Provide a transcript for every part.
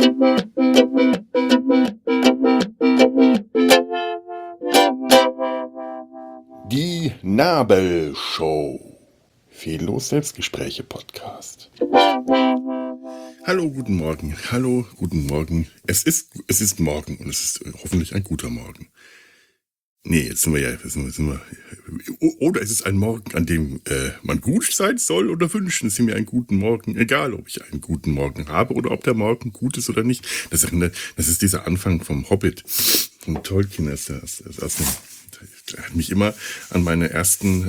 Die Nabelshow. Fehllos Selbstgespräche-Podcast. Hallo, guten Morgen. Hallo, guten Morgen. Es ist morgen und es ist hoffentlich ein guter Morgen. Nee, jetzt sind wir. Oder es ist ein Morgen, an dem man gut sein soll oder wünschen Sie mir einen guten Morgen. Egal, ob ich einen guten Morgen habe oder ob der Morgen gut ist oder nicht. Das ist dieser Anfang vom Hobbit, von Tolkien. Der hat mich immer an meine ersten,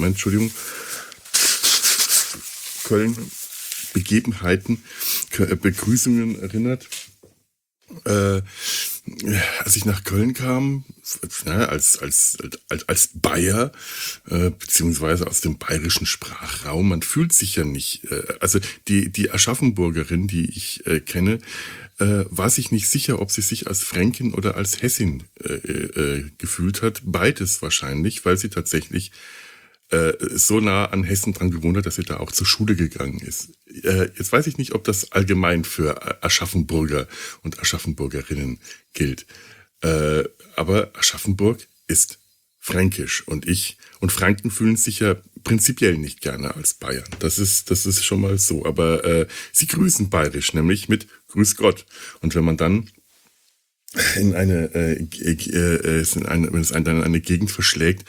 Köln-Begebenheiten, Begrüßungen erinnert. Als ich nach Köln kam, als Bayer, beziehungsweise aus dem bayerischen Sprachraum, man fühlt sich ja nicht, also die Aschaffenburgerin, die ich kenne, war sich nicht sicher, ob sie sich als Fränkin oder als Hessin gefühlt hat. Beides wahrscheinlich, weil sie tatsächlich so nah an Hessen dran gewohnt hat, dass sie da auch zur Schule gegangen ist. Jetzt weiß ich nicht, ob das allgemein für Aschaffenburger und Aschaffenburgerinnen gilt. Aber Aschaffenburg ist fränkisch und Franken fühlen sich ja prinzipiell nicht gerne als Bayern. Das ist schon mal so. Aber sie grüßen bayerisch, nämlich mit Grüß Gott. Und wenn man dann wenn es einen dann in eine Gegend verschlägt,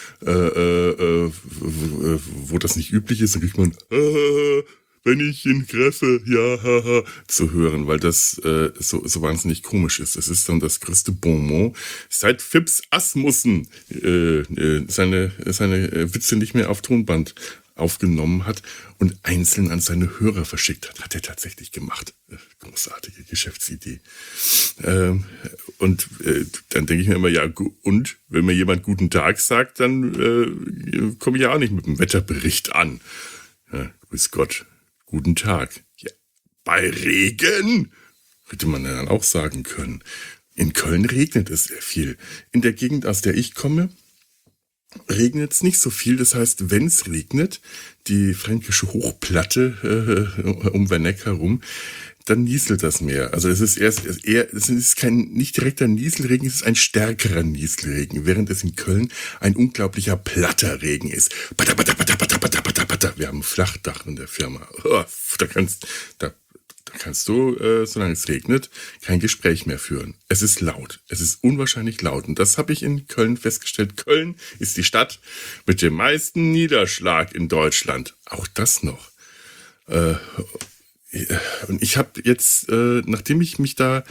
wo das nicht üblich ist, dann kriegt man wenn ich ihn treffe, ja, haha, zu hören, weil das so wahnsinnig komisch ist. Es ist dann das größte Bonmot, seit Phipps Asmussen seine Witze nicht mehr auf Tonband aufgenommen hat und einzeln an seine Hörer verschickt hat. Hat er tatsächlich gemacht. Großartige Geschäftsidee. Dann denke ich mir immer, ja, und wenn mir jemand guten Tag sagt, dann komme ich ja auch nicht mit dem Wetterbericht an. Ja, grüß Gott, guten Tag. Ja, bei Regen hätte man dann auch sagen können. In Köln regnet es sehr viel. In der Gegend, aus der ich komme, regnet es nicht so viel. Das heißt, wenn es regnet, die fränkische Hochplatte um Werneck herum, dann nieselt das Meer. Also es ist nicht direkter Nieselregen, es ist ein stärkerer Nieselregen, während es in Köln ein unglaublicher platter Regen ist. Patter, patter, patter, patter, patter, patter, patter. Wir haben ein Flachdach in der Firma. Da kannst du, solange es regnet, kein Gespräch mehr führen. Es ist laut. Es ist unwahrscheinlich laut. Und das habe ich in Köln festgestellt. Köln ist die Stadt mit dem meisten Niederschlag in Deutschland. Auch das noch. Und ich habe jetzt, nachdem ich mich da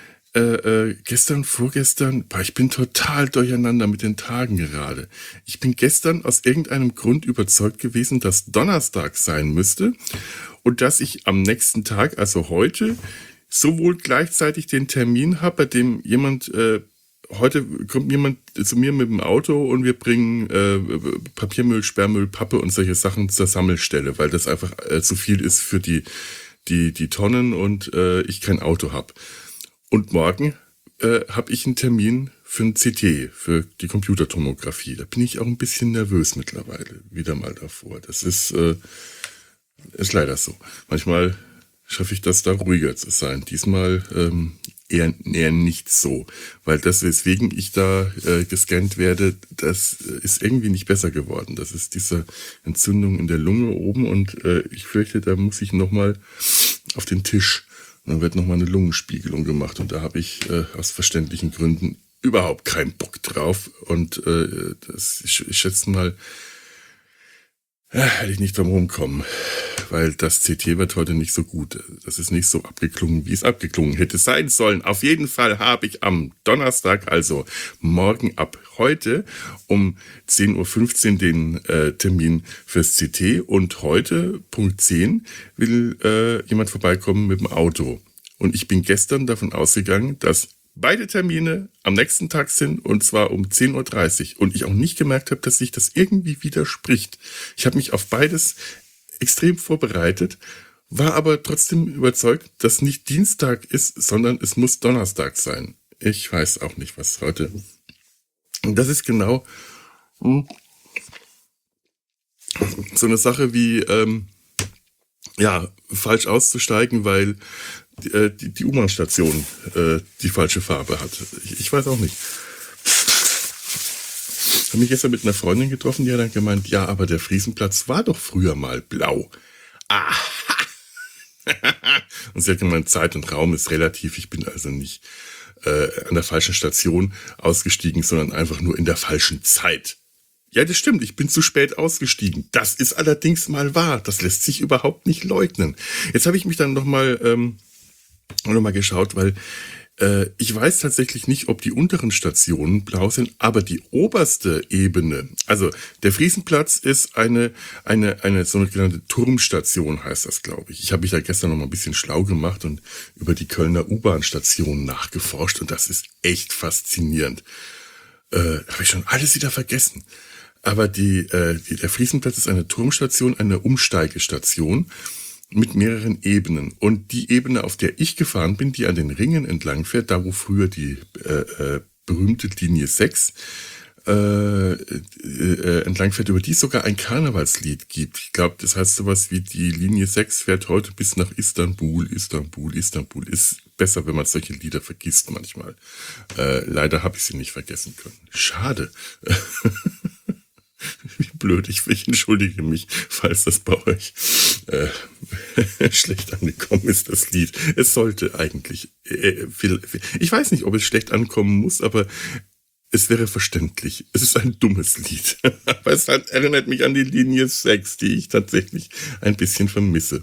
vorgestern, ich bin total durcheinander mit den Tagen gerade. Ich bin gestern aus irgendeinem Grund überzeugt gewesen, dass Donnerstag sein müsste und dass ich am nächsten Tag, also heute, sowohl gleichzeitig den Termin habe, bei dem heute kommt jemand zu mir mit dem Auto und wir bringen Papiermüll, Sperrmüll, Pappe und solche Sachen zur Sammelstelle, weil das einfach zu viel ist für die Tonnen und ich kein Auto habe. Und morgen habe ich einen Termin für ein CT, für die Computertomographie. Da bin ich auch ein bisschen nervös mittlerweile, wieder mal davor. Das ist leider so. Manchmal schaffe ich das, da ruhiger zu sein. Diesmal eher nicht so. Weil das, weswegen ich da gescannt werde, das ist irgendwie nicht besser geworden. Das ist diese Entzündung in der Lunge oben und ich fürchte, da muss ich nochmal auf den Tisch. Und dann wird nochmal eine Lungenspiegelung gemacht und da habe ich aus verständlichen Gründen überhaupt keinen Bock drauf. Und ich schätze mal, hätte ich nicht drum rumkommen, weil das CT wird heute nicht so gut. Das ist nicht so abgeklungen, wie es abgeklungen hätte sein sollen. Auf jeden Fall habe ich am Donnerstag, also morgen ab heute um 10.15 Uhr den Termin fürs CT und heute, Punkt 10, will jemand vorbeikommen mit dem Auto. Und ich bin gestern davon ausgegangen, dass beide Termine am nächsten Tag sind und zwar um 10.30 Uhr und ich auch nicht gemerkt habe, dass sich das irgendwie widerspricht. Ich habe mich auf beides extrem vorbereitet, war aber trotzdem überzeugt, dass nicht Dienstag ist, sondern es muss Donnerstag sein. Ich weiß auch nicht, was heute. Und das ist genau so eine Sache wie ja, falsch auszusteigen, weil die U-Bahn-Station die falsche Farbe hat. Ich weiß auch nicht. Ich habe mich gestern mit einer Freundin getroffen, die hat dann gemeint, ja, aber der Friesenplatz war doch früher mal blau. Aha! Und sie hat gemeint, Zeit und Raum ist relativ. Ich bin also nicht an der falschen Station ausgestiegen, sondern einfach nur in der falschen Zeit. Ja, das stimmt, ich bin zu spät ausgestiegen. Das ist allerdings mal wahr. Das lässt sich überhaupt nicht leugnen. Jetzt habe ich mich dann nochmal geschaut, weil ich weiß tatsächlich nicht, ob die unteren Stationen blau sind, aber die oberste Ebene, also der Friesenplatz ist eine sogenannte Turmstation, heißt das, glaube ich. Ich habe mich da gestern noch mal ein bisschen schlau gemacht und über die Kölner U-Bahn-Stationen nachgeforscht und das ist echt faszinierend. Habe ich schon alles wieder vergessen. Aber der Friesenplatz ist eine Turmstation, eine Umsteigestation mit mehreren Ebenen. Und die Ebene, auf der ich gefahren bin, die an den Ringen entlang fährt, da wo früher die berühmte Linie 6 entlang fährt, über die es sogar ein Karnevalslied gibt. Ich glaube, das heißt sowas wie die Linie 6 fährt heute bis nach Istanbul, Istanbul, Istanbul. Ist besser, wenn man solche Lieder vergisst manchmal. Leider habe ich sie nicht vergessen können. Schade. Wie blöd, ich entschuldige mich, falls das bei euch schlecht angekommen ist, das Lied. Es sollte eigentlich, ich weiß nicht, ob es schlecht ankommen muss, aber es wäre verständlich. Es ist ein dummes Lied, aber es erinnert mich an die Linie 6, die ich tatsächlich ein bisschen vermisse.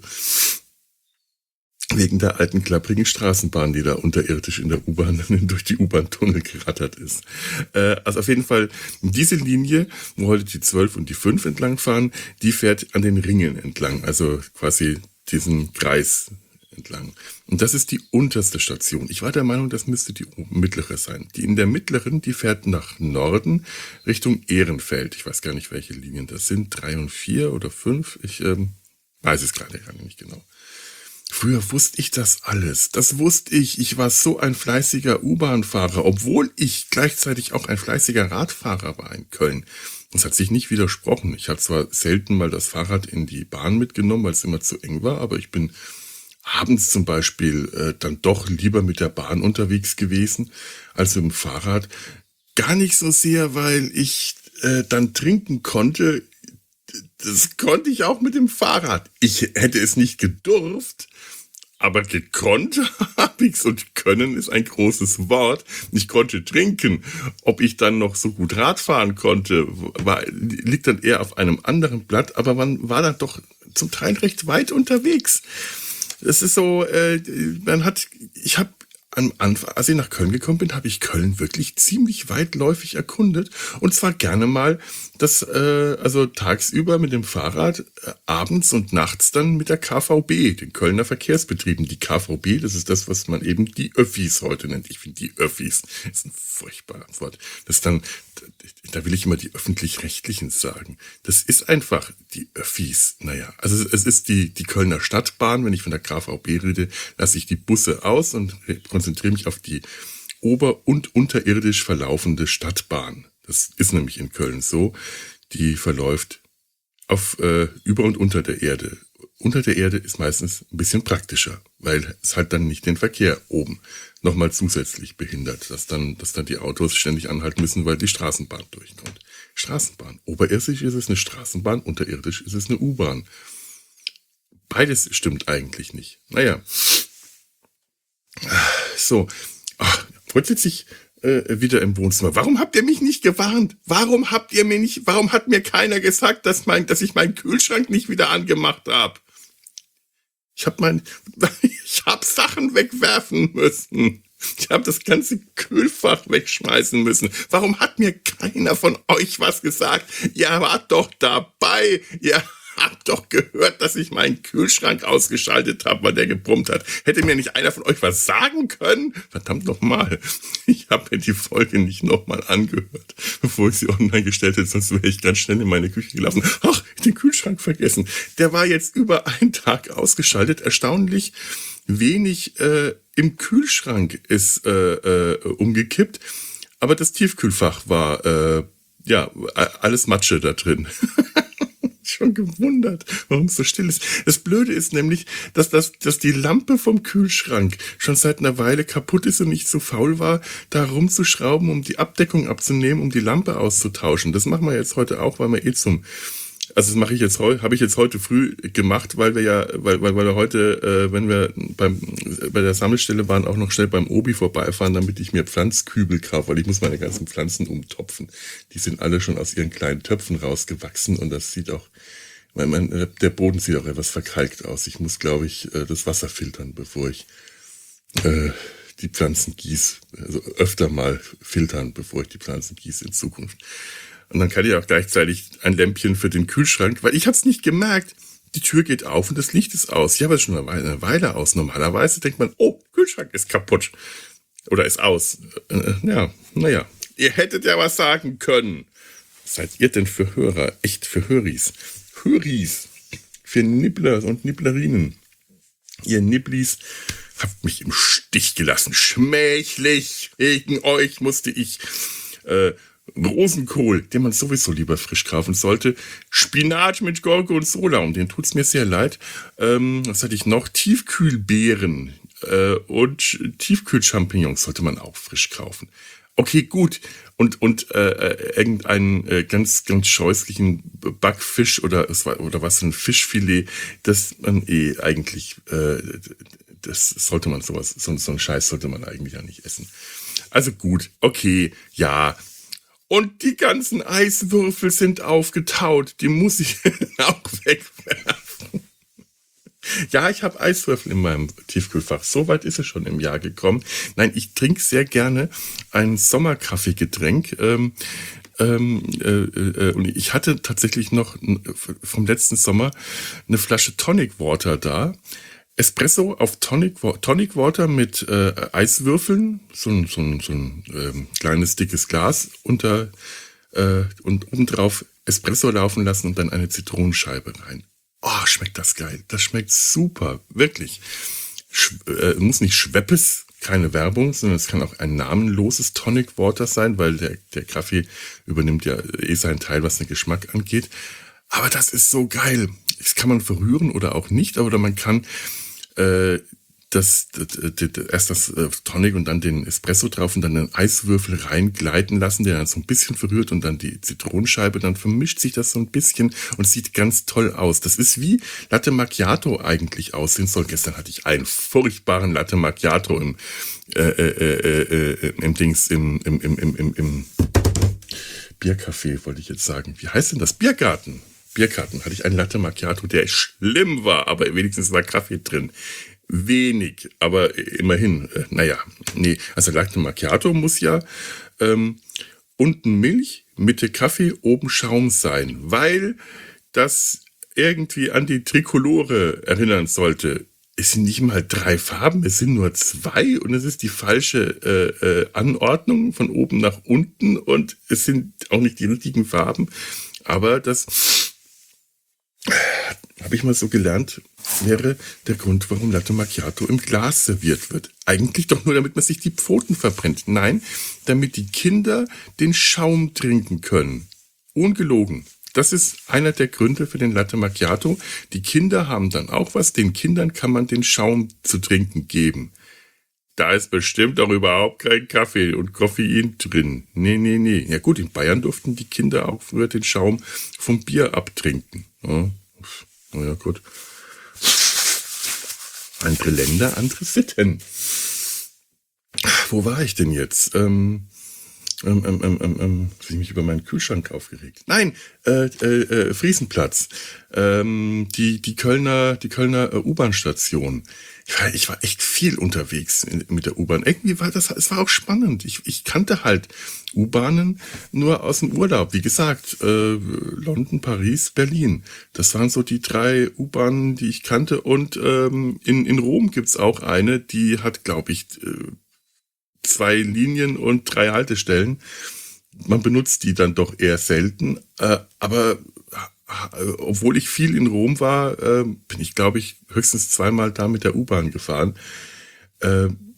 Wegen der alten klapprigen Straßenbahn, die da unterirdisch in der U-Bahn durch die U-Bahn-Tunnel gerattert ist. Also auf jeden Fall, diese Linie, wo heute die 12 und die 5 entlang fahren, die fährt an den Ringen entlang, also quasi diesen Kreis entlang. Und das ist die unterste Station. Ich war der Meinung, das müsste die mittlere sein. Die in der mittleren, die fährt nach Norden Richtung Ehrenfeld. Ich weiß gar nicht, welche Linien das sind, 3 und 4 oder 5. Ich weiß es gerade nicht genau. Früher wusste ich das alles. Das wusste ich. Ich war so ein fleißiger U-Bahn-Fahrer, obwohl ich gleichzeitig auch ein fleißiger Radfahrer war in Köln. Das hat sich nicht widersprochen. Ich habe zwar selten mal das Fahrrad in die Bahn mitgenommen, weil es immer zu eng war, aber ich bin abends zum Beispiel dann doch lieber mit der Bahn unterwegs gewesen als mit dem Fahrrad. Gar nicht so sehr, weil ich dann trinken konnte. Das konnte ich auch mit dem Fahrrad. Ich hätte es nicht gedurft, aber gekonnt habe ich's und können ist ein großes Wort. Ich konnte trinken. Ob ich dann noch so gut Rad fahren konnte, liegt dann eher auf einem anderen Blatt, aber man war dann doch zum Teil recht weit unterwegs. Es ist so, ich habe am Anfang, als ich nach Köln gekommen bin, habe ich Köln wirklich ziemlich weitläufig erkundet und zwar gerne mal also tagsüber mit dem Fahrrad, abends und nachts dann mit der KVB, den Kölner Verkehrsbetrieben. Die KVB, das ist das, was man eben die Öffis heute nennt. Ich finde die Öffis, das ist ein furchtbares Wort. Das ist dann, da will ich immer die Öffentlich-Rechtlichen sagen. Das ist einfach die Öffis. Naja, also es ist die Kölner Stadtbahn. Wenn ich von der KVB rede, lasse ich die Busse aus und konzentriere mich auf die ober- und unterirdisch verlaufende Stadtbahn. Das ist nämlich in Köln so. Die verläuft auf über und unter der Erde. Unter der Erde ist meistens ein bisschen praktischer, weil es halt dann nicht den Verkehr oben nochmal zusätzlich behindert, dass dann die Autos ständig anhalten müssen, weil die Straßenbahn durchkommt. Straßenbahn. Oberirdisch ist es eine Straßenbahn, unterirdisch ist es eine U-Bahn. Beides stimmt eigentlich nicht. Naja. So. Heute sitze ich wieder im Wohnzimmer. Warum habt ihr mich nicht gewarnt? Warum hat mir keiner gesagt, dass ich meinen Kühlschrank nicht wieder angemacht habe? Ich habe Sachen wegwerfen müssen. Ich habe das ganze Kühlfach wegschmeißen müssen. Warum hat mir keiner von euch was gesagt? Ihr wart doch dabei. Ihr habt doch gehört, dass ich meinen Kühlschrank ausgeschaltet habe, weil der gebrummt hat. Hätte mir nicht einer von euch was sagen können? Verdammt nochmal. Ich habe mir die Folge nicht nochmal angehört, bevor ich sie online gestellt hätte, sonst wäre ich ganz schnell in meine Küche gelaufen. Ach, den Kühlschrank vergessen. Der war jetzt über einen Tag ausgeschaltet. Erstaunlich wenig im Kühlschrank ist umgekippt. Aber das Tiefkühlfach war alles Matsche da drin. Ich schon gewundert, warum es so still ist. Das Blöde ist nämlich, dass die Lampe vom Kühlschrank schon seit einer Weile kaputt ist und ich zu faul war, da rumzuschrauben, um die Abdeckung abzunehmen, um die Lampe auszutauschen. Das machen wir jetzt heute auch, weil wir also das habe ich jetzt heute früh gemacht, weil wir heute, wenn wir bei der Sammelstelle waren, auch noch schnell beim Obi vorbeifahren, damit ich mir Pflanzkübel kaufe, weil ich muss meine ganzen Pflanzen umtopfen. Die sind alle schon aus ihren kleinen Töpfen rausgewachsen und das sieht auch, der Boden sieht auch etwas verkalkt aus. Ich muss, glaube ich, das Wasser filtern, bevor ich die Pflanzen gieße. Also öfter mal filtern, bevor ich die Pflanzen gieße in Zukunft. Und dann kann ich auch gleichzeitig ein Lämpchen für den Kühlschrank, weil ich habe es nicht gemerkt. Die Tür geht auf und das Licht ist aus. Ich habe es schon eine Weile aus. Normalerweise denkt man, oh, Kühlschrank ist kaputt. Oder ist aus. Naja. Ihr hättet ja was sagen können. Was seid ihr denn für Hörer? Echt für Höris. Höris. Für Nibbler und Nibblerinnen. Ihr Nibblis habt mich im Stich gelassen. Schmählich. Wegen euch musste ich Rosenkohl, den man sowieso lieber frisch kaufen sollte. Spinat mit Gurke und Sola, und den tut's mir sehr leid. Was hatte ich noch? Tiefkühlbeeren und Tiefkühlchampignons sollte man auch frisch kaufen. Okay, gut. Und irgendeinen ganz, ganz scheußlichen Backfisch oder was, ein Fischfilet, das man eigentlich, das sollte man so einen Scheiß sollte man eigentlich ja nicht essen. Also gut, okay, ja. Und die ganzen Eiswürfel sind aufgetaut. Die muss ich auch wegwerfen. Ja, ich habe Eiswürfel in meinem Tiefkühlfach. So weit ist es schon im Jahr gekommen. Nein, ich trinke sehr gerne ein Sommerkaffeegetränk. Und ich hatte tatsächlich noch vom letzten Sommer eine Flasche Tonic Water da. Espresso auf Tonic Water mit Eiswürfeln, so ein kleines dickes Glas und obendrauf Espresso laufen lassen und dann eine Zitronenscheibe rein. Oh, schmeckt das geil. Das schmeckt super, wirklich. Muss nicht Schweppes, keine Werbung, sondern es kann auch ein namenloses Tonic Water sein, weil der Kaffee übernimmt ja seinen Teil, was den Geschmack angeht. Aber das ist so geil. Das kann man verrühren oder auch nicht, oder man kann erst das Tonic und dann den Espresso drauf und dann den Eiswürfel reingleiten lassen, der dann so ein bisschen verrührt und dann die Zitronenscheibe, dann vermischt sich das so ein bisschen und sieht ganz toll aus. Das ist wie Latte Macchiato eigentlich aussehen soll. Gestern hatte ich einen furchtbaren Latte Macchiato im Biercafé, wollte ich jetzt sagen. Wie heißt denn das? Biergarten hatte ich einen Latte Macchiato, der schlimm war, aber wenigstens war Kaffee drin. Wenig, aber immerhin, also Latte Macchiato muss ja unten Milch, Mitte Kaffee, oben Schaum sein, weil das irgendwie an die Trikolore erinnern sollte. Es sind nicht mal 3 Farben, es sind nur 2 und es ist die falsche Anordnung von oben nach unten und es sind auch nicht die richtigen Farben, aber das habe ich mal so gelernt, wäre der Grund, warum Latte Macchiato im Glas serviert wird. Eigentlich doch nur, damit man sich die Pfoten verbrennt. Nein, damit die Kinder den Schaum trinken können. Ungelogen. Das ist einer der Gründe für den Latte Macchiato. Die Kinder haben dann auch was. Den Kindern kann man den Schaum zu trinken geben. Da ist bestimmt auch überhaupt kein Kaffee und Koffein drin. Nee. Ja gut, in Bayern durften die Kinder auch früher den Schaum vom Bier abtrinken. Ja, naja, gut. Andere Länder, andere Sitten. Wo war ich denn jetzt? Habe ich mich über meinen Kühlschrank aufgeregt? Nein, Friesenplatz. Die Kölner U-Bahn-Station. Ich war echt viel unterwegs mit der U-Bahn. Irgendwie war es war auch spannend. Ich kannte halt U-Bahnen nur aus dem Urlaub. Wie gesagt, London, Paris, Berlin. Das waren so die 3 U-Bahnen, die ich kannte. Und in Rom gibt's auch eine, die hat, glaube ich, 2 Linien und 3 Haltestellen. Man benutzt die dann doch eher selten. Aber obwohl ich viel in Rom war, bin ich, glaube ich, höchstens 2-mal da mit der U-Bahn gefahren.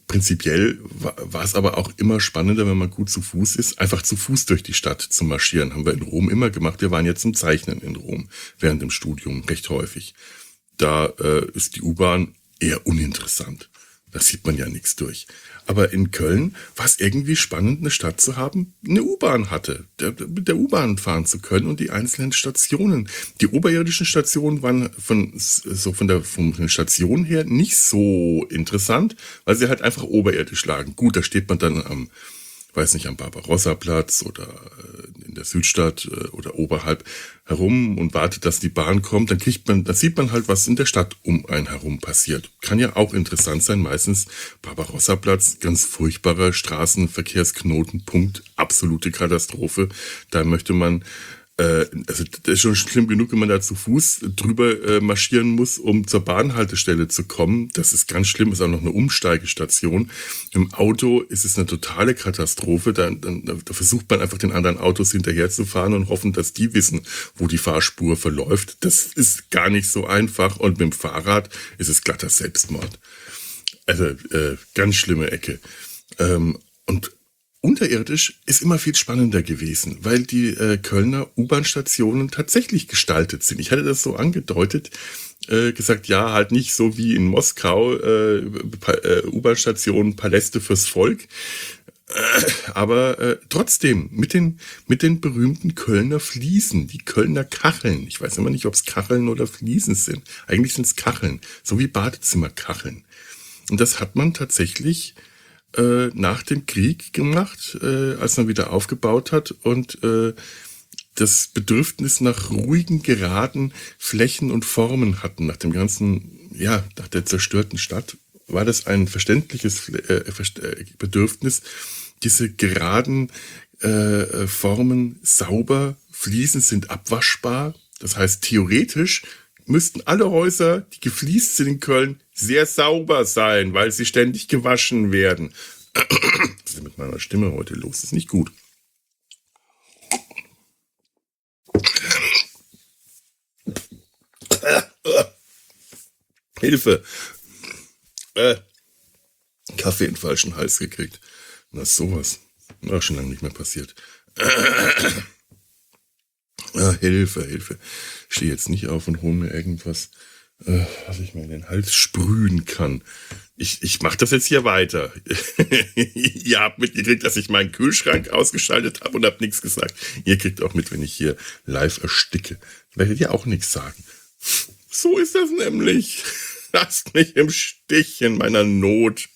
Prinzipiell war es aber auch immer spannender, wenn man gut zu Fuß ist, einfach zu Fuß durch die Stadt zu marschieren. Haben wir in Rom immer gemacht. Wir waren jetzt zum Zeichnen in Rom während dem Studium recht häufig. Da ist die U-Bahn eher uninteressant. Da sieht man ja nichts durch. Aber in Köln war es irgendwie spannend, eine Stadt zu haben, die eine U-Bahn hatte, mit der U-Bahn fahren zu können und die einzelnen Stationen. Die oberirdischen Stationen waren von den Stationen her nicht so interessant, weil sie halt einfach oberirdisch lagen. Gut, da steht man dann am Barbarossa-Platz oder in der Südstadt oder oberhalb herum und wartet, dass die Bahn kommt, dann sieht man halt, was in der Stadt um einen herum passiert. Kann ja auch interessant sein, meistens Barbarossa-Platz, ganz furchtbarer Straßenverkehrsknotenpunkt, absolute Katastrophe. Da möchte man also das ist schon schlimm genug, wenn man da zu Fuß drüber marschieren muss, um zur Bahnhaltestelle zu kommen. Das ist ganz schlimm, ist auch noch eine Umsteigestation. Im Auto ist es eine totale Katastrophe. Da versucht man einfach den anderen Autos hinterherzufahren und hoffen, dass die wissen, wo die Fahrspur verläuft. Das ist gar nicht so einfach. Und mit dem Fahrrad ist es glatter Selbstmord. Also ganz schlimme Ecke. Und unterirdisch ist immer viel spannender gewesen, weil die Kölner U-Bahn-Stationen tatsächlich gestaltet sind. Ich hatte das so angedeutet, gesagt, ja, halt nicht so wie in Moskau, U-Bahn-Stationen, Paläste fürs Volk, aber trotzdem mit den berühmten Kölner Fliesen, die Kölner Kacheln. Ich weiß immer nicht, ob es Kacheln oder Fliesen sind. Eigentlich sind es Kacheln, so wie Badezimmerkacheln. Und das hat man tatsächlich nach dem Krieg gemacht, als man wieder aufgebaut hat und das Bedürfnis nach ruhigen, geraden Flächen und Formen hatten. Nach dem ganzen, nach der zerstörten Stadt war das ein verständliches Bedürfnis, diese geraden Formen sauber, Fliesen sind abwaschbar. Das heißt, theoretisch müssten alle Häuser, die gefliest sind in Köln, sehr sauber sein, weil sie ständig gewaschen werden. Was ist denn mit meiner Stimme heute los? Das ist nicht gut. Hilfe! Kaffee in den falschen Hals gekriegt. Na sowas. War schon lange nicht mehr passiert. Hilfe. Ich stehe jetzt nicht auf und hole mir irgendwas, was ich mir in den Hals sprühen kann. Ich mache das jetzt hier weiter. Ihr habt mitgekriegt, dass ich meinen Kühlschrank ausgeschaltet habe und habt nichts gesagt. Ihr kriegt auch mit, wenn ich hier live ersticke. Werdet ihr auch nichts sagen. So ist das nämlich. Lasst mich im Stich in meiner Not.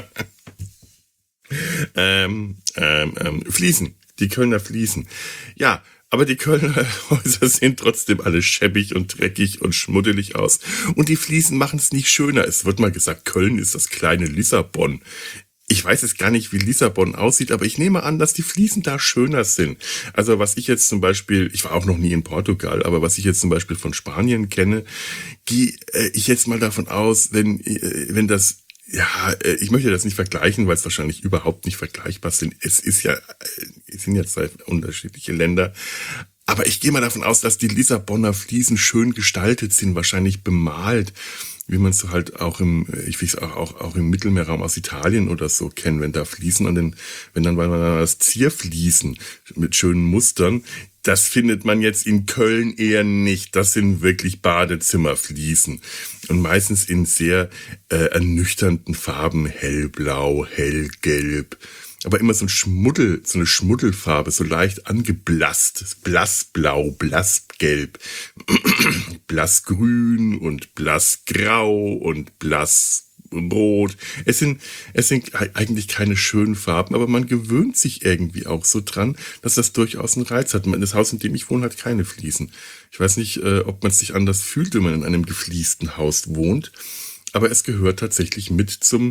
Fliesen. Die Kölner Fliesen. Ja, aber die Kölner Häuser sehen trotzdem alle schäbig und dreckig und schmuddelig aus. Und die Fliesen machen es nicht schöner. Es wird mal gesagt, Köln ist das kleine Lissabon. Ich weiß jetzt gar nicht, wie Lissabon aussieht, aber ich nehme an, dass die Fliesen da schöner sind. Also was ich jetzt zum Beispiel, ich war auch noch nie in Portugal, aber was ich jetzt zum Beispiel von Spanien kenne, gehe ich jetzt mal davon aus, wenn das, ich möchte das nicht vergleichen, weil es wahrscheinlich überhaupt nicht vergleichbar sind. Es sind ja zwei unterschiedliche Länder. Aber ich gehe mal davon aus, dass die Lissabonner Fliesen schön gestaltet sind, wahrscheinlich bemalt, wie man es so halt auch im Mittelmeerraum aus Italien oder so kennt, wenn da Fliesen wenn dann das Zierfliesen mit schönen Mustern, das findet man jetzt in Köln eher nicht. Das sind wirklich Badezimmerfliesen und meistens in sehr ernüchternden Farben, hellblau, hellgelb. Aber immer so eine Schmuddelfarbe, so leicht angeblasst, blassblau, blassgelb, blassgrün und blassgrau und blassrot. Es sind eigentlich keine schönen Farben, aber man gewöhnt sich irgendwie auch so dran, dass das durchaus einen Reiz hat. Das Haus, in dem ich wohne, hat keine Fliesen. Ich weiß nicht, ob man sich anders fühlt, wenn man in einem gefliesten Haus wohnt, aber es gehört tatsächlich mit zu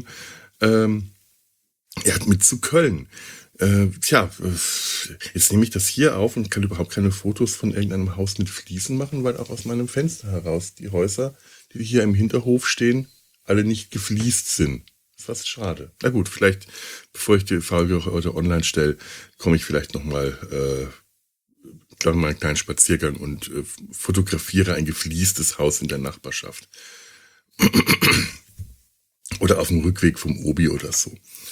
Köln. Jetzt nehme ich das hier auf und kann überhaupt keine Fotos von irgendeinem Haus mit Fliesen machen, weil auch aus meinem Fenster heraus die Häuser, die hier im Hinterhof stehen, alle nicht gefliest sind. Das ist fast schade. Na gut, vielleicht, bevor ich die Folge heute online stelle, komme ich vielleicht nochmal einen kleinen Spaziergang und fotografiere ein gefliestes Haus in der Nachbarschaft. Oder auf dem Rückweg vom Obi oder so.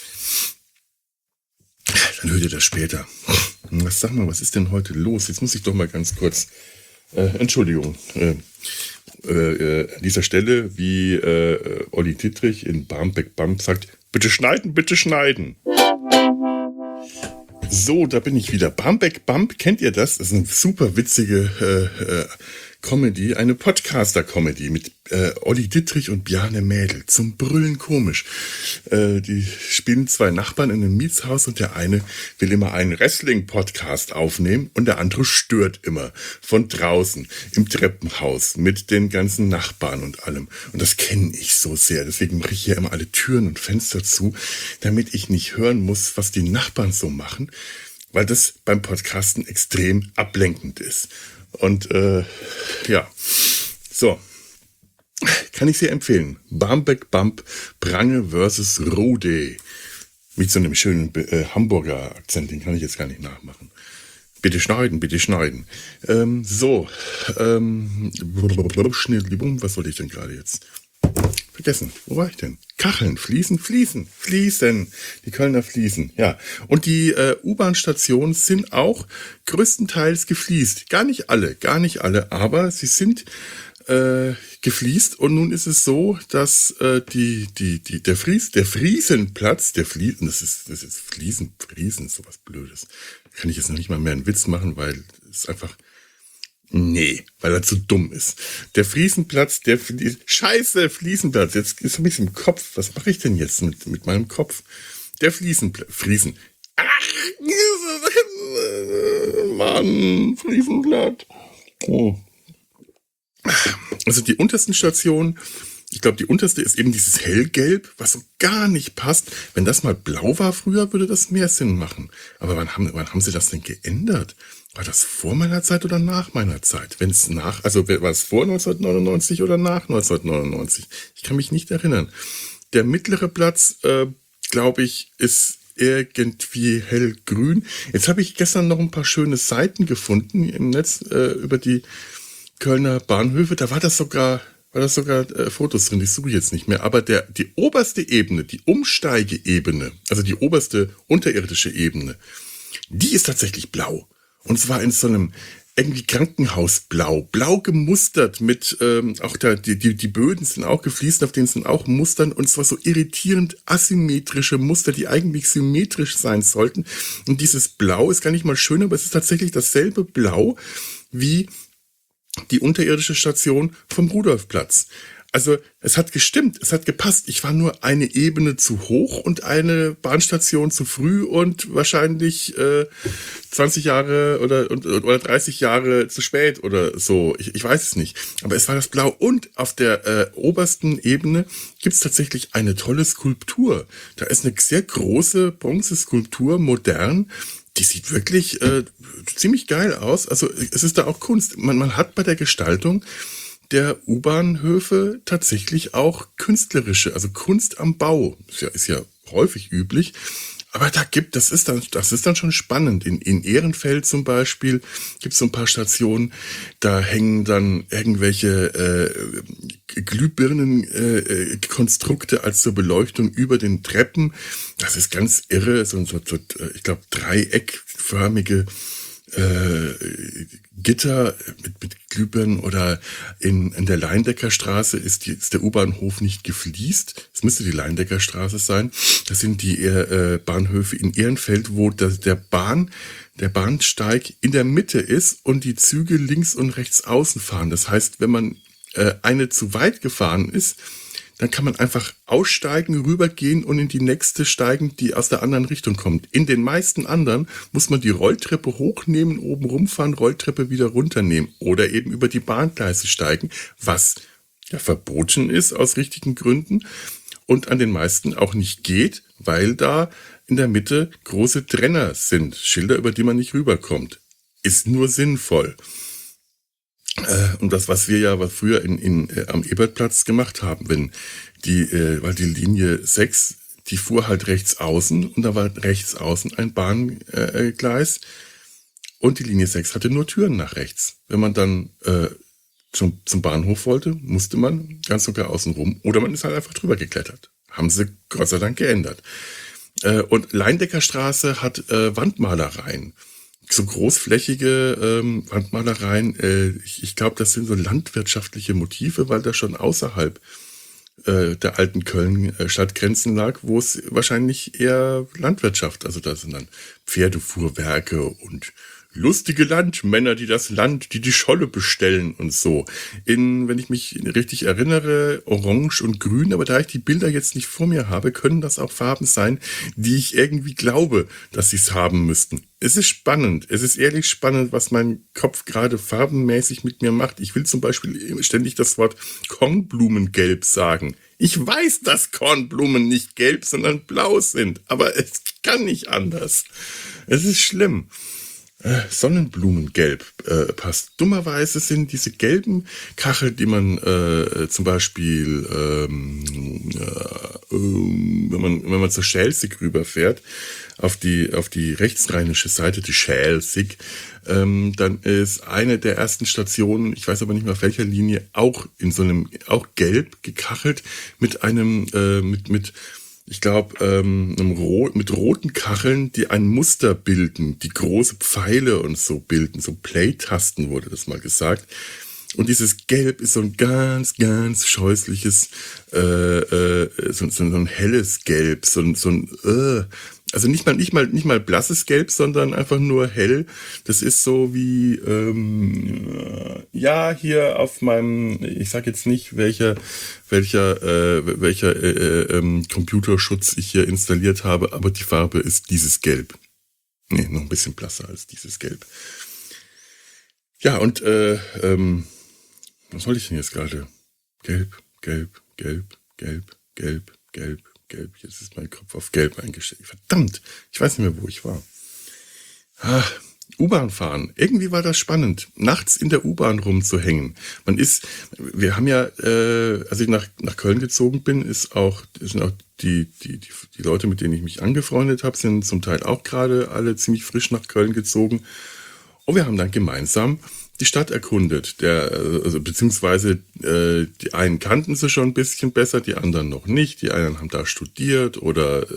Dann hört ihr das später. Sag mal, was ist denn heute los? Jetzt muss ich doch mal ganz kurz... Entschuldigung. An dieser Stelle, wie Olli Dittrich in Barmbek Bump sagt, bitte schneiden, bitte schneiden. So, da bin ich wieder. Barmbek Bump, kennt ihr das? Das ist eine super witzige Comedy, eine Podcaster-Comedy mit Olli Dittrich und Bjarne Mädel. Zum Brüllen komisch. Die spielen zwei Nachbarn in einem Mietshaus und der eine will immer einen Wrestling-Podcast aufnehmen und der andere stört immer von draußen im Treppenhaus mit den ganzen Nachbarn und allem. Und das kenne ich so sehr. Deswegen mache ich hier immer alle Türen und Fenster zu, damit ich nicht hören muss, was die Nachbarn so machen, weil das beim Podcasten extrem ablenkend ist. Und ja, so, kann ich sehr empfehlen. Barmbek Bump, Prange vs. Rode. Mit so einem schönen Hamburger Akzent, den kann ich jetzt gar nicht nachmachen. Bitte schneiden, bitte schneiden. Was wollte ich denn gerade jetzt? Vergessen, wo war ich denn? Kacheln, Fliesen. Die Kölner Fliesen, ja. Und die U-Bahn-Stationen sind auch größtenteils gefliest. Gar nicht alle, aber sie sind gefliest. Und nun ist es so, dass der Friesenplatz, das ist Friesen, sowas Blödes. Kann ich jetzt noch nicht mal mehr einen Witz machen, weil es einfach... Nee, weil er zu dumm ist. Der Friesenplatz, Scheiße, Fliesenplatz. Jetzt habe ich es im Kopf. Was mache ich denn jetzt mit meinem Kopf? Der Friesen. Ach, Mann, Friesenblatt. Oh. Also die untersten Stationen, ich glaube, die unterste ist eben dieses Hellgelb, was so gar nicht passt. Wenn das mal blau war früher, würde das mehr Sinn machen. Aber wann haben sie das denn geändert? War das vor meiner Zeit oder nach meiner Zeit? War es vor 1999 oder nach 1999? Ich kann mich nicht erinnern. Der mittlere Platz, glaube ich, ist irgendwie hellgrün. Jetzt habe ich gestern noch ein paar schöne Seiten gefunden im Netz über die Kölner Bahnhöfe. Da war das sogar Fotos drin, die suche ich jetzt nicht mehr. Aber die oberste Ebene, die Umsteigeebene, also die oberste unterirdische Ebene, die ist tatsächlich blau. Und zwar in so einem irgendwie Krankenhausblau. Blau gemustert mit, auch die Böden sind auch gefliest, auf denen sind auch Mustern. Und zwar so irritierend asymmetrische Muster, die eigentlich symmetrisch sein sollten. Und dieses Blau ist gar nicht mal schön, aber es ist tatsächlich dasselbe Blau wie die unterirdische Station vom Rudolfplatz. Also es hat gestimmt, es hat gepasst. Ich war nur eine Ebene zu hoch und eine Bahnstation zu früh und wahrscheinlich 20 Jahre oder 30 Jahre zu spät oder so. Ich weiß es nicht. Aber es war das Blau. Und auf der obersten Ebene gibt es tatsächlich eine tolle Skulptur. Da ist eine sehr große Bronzeskulptur, modern. Die sieht wirklich ziemlich geil aus. Also es ist da auch Kunst. Man hat bei der Gestaltung der U-Bahnhöfe tatsächlich auch künstlerische, also Kunst am Bau. Ist ja häufig üblich. Aber das ist dann schon spannend. In Ehrenfeld zum Beispiel gibt es so ein paar Stationen, da hängen dann irgendwelche Glühbirnenkonstrukte als zur Beleuchtung über den Treppen. Das ist ganz irre, ich glaube, dreieckförmige Gitter mit Glühbirnen oder in der Leindeckerstraße ist der U-Bahnhof nicht gefliest. Es müsste die Leindeckerstraße sein. Das sind die Bahnhöfe in Ehrenfeld, wo der Bahnsteig in der Mitte ist und die Züge links und rechts außen fahren. Das heißt, wenn man eine zu weit gefahren ist, dann kann man einfach aussteigen, rübergehen und in die nächste steigen, die aus der anderen Richtung kommt. In den meisten anderen muss man die Rolltreppe hochnehmen, oben rumfahren, Rolltreppe wieder runternehmen oder eben über die Bahngleise steigen, was ja verboten ist aus richtigen Gründen und an den meisten auch nicht geht, weil da in der Mitte große Trenner sind, Schilder, über die man nicht rüberkommt. Ist nur sinnvoll. Und das, was wir ja früher am Ebertplatz gemacht haben, weil die Linie 6, die fuhr halt rechts außen und da war rechts außen ein Bahngleis und die Linie 6 hatte nur Türen nach rechts. Wenn man dann zum Bahnhof wollte, musste man ganz sogar außen rum oder man ist halt einfach drüber geklettert. Haben sie Gott sei Dank geändert. Und Leindeckerstraße hat Wandmalereien. So großflächige Wandmalereien. Ich glaube, das sind so landwirtschaftliche Motive, weil das schon außerhalb der alten Köln-Stadtgrenzen lag, wo es wahrscheinlich eher Landwirtschaft, also da sind dann Pferdefuhrwerke und lustige Landmänner, die das Land, die Scholle bestellen und so. Wenn ich mich richtig erinnere, orange und grün, aber da ich die Bilder jetzt nicht vor mir habe, können das auch Farben sein, die ich irgendwie glaube, dass sie es haben müssten. Es ist spannend. Es ist ehrlich spannend, was mein Kopf gerade farbenmäßig mit mir macht. Ich will zum Beispiel ständig das Wort Kornblumengelb sagen. Ich weiß, dass Kornblumen nicht gelb, sondern blau sind, aber es kann nicht anders. Es ist schlimm. Sonnenblumengelb passt. Dummerweise sind diese gelben Kachel, die man zum Beispiel, wenn man zur Schelsig rüberfährt, auf die rechtsrheinische Seite, die Schelsig, dann ist eine der ersten Stationen, ich weiß aber nicht mehr auf welcher Linie, auch auch gelb gekachelt mit einem, ich glaube, mit roten Kacheln, die ein Muster bilden, die große Pfeile und so bilden, so Play-Tasten wurde das mal gesagt. Und dieses Gelb ist so ein ganz, ganz scheußliches, so ein helles Gelb, also nicht mal blasses Gelb, sondern einfach nur hell. Das ist so wie, hier auf meinem, ich sag jetzt nicht, welcher Computerschutz ich hier installiert habe, aber die Farbe ist dieses Gelb. Nee, noch ein bisschen blasser als dieses Gelb. Ja, und was wollte ich denn jetzt gerade? Gelb. Jetzt ist mein Kopf auf Gelb eingestellt. Verdammt, ich weiß nicht mehr, wo ich war. U-Bahn fahren. Irgendwie war das spannend, nachts in der U-Bahn rumzuhängen. Wir haben ja, als ich nach Köln gezogen bin, sind auch die Leute, mit denen ich mich angefreundet habe, sind zum Teil auch gerade alle ziemlich frisch nach Köln gezogen. Und wir haben dann gemeinsam die Stadt erkundet. Beziehungsweise die einen kannten sie schon ein bisschen besser, die anderen noch nicht. Die einen haben da studiert oder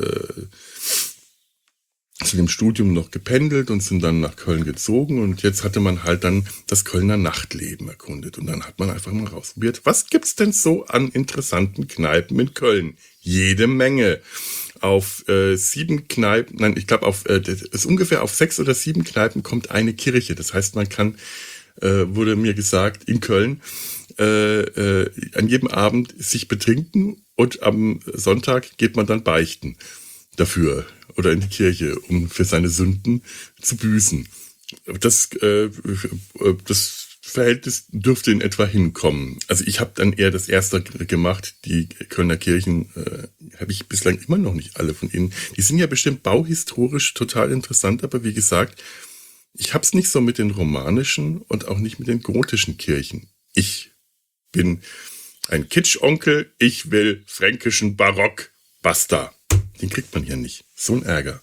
zu dem Studium noch gependelt und sind dann nach Köln gezogen. Und jetzt hatte man halt dann das Kölner Nachtleben erkundet. Und dann hat man einfach mal rausprobiert, was gibt's denn so an interessanten Kneipen in Köln? Jede Menge. Auf 7 Kneipen, nein, ich glaube, ist ungefähr auf 6 oder 7 Kneipen kommt eine Kirche. Das heißt, man kann, wurde mir gesagt, in Köln an jedem Abend sich betrinken und am Sonntag geht man dann beichten dafür oder in die Kirche, um für seine Sünden zu büßen. Das Verhältnis dürfte in etwa hinkommen. Also ich habe dann eher das erste gemacht. Die Kölner Kirchen habe ich bislang immer noch nicht alle von ihnen. Die sind ja bestimmt bauhistorisch total interessant, aber wie gesagt, ich hab's nicht so mit den romanischen und auch nicht mit den gotischen Kirchen. Ich bin ein Kitschonkel, ich will fränkischen Barock, basta. Den kriegt man hier nicht. So ein Ärger.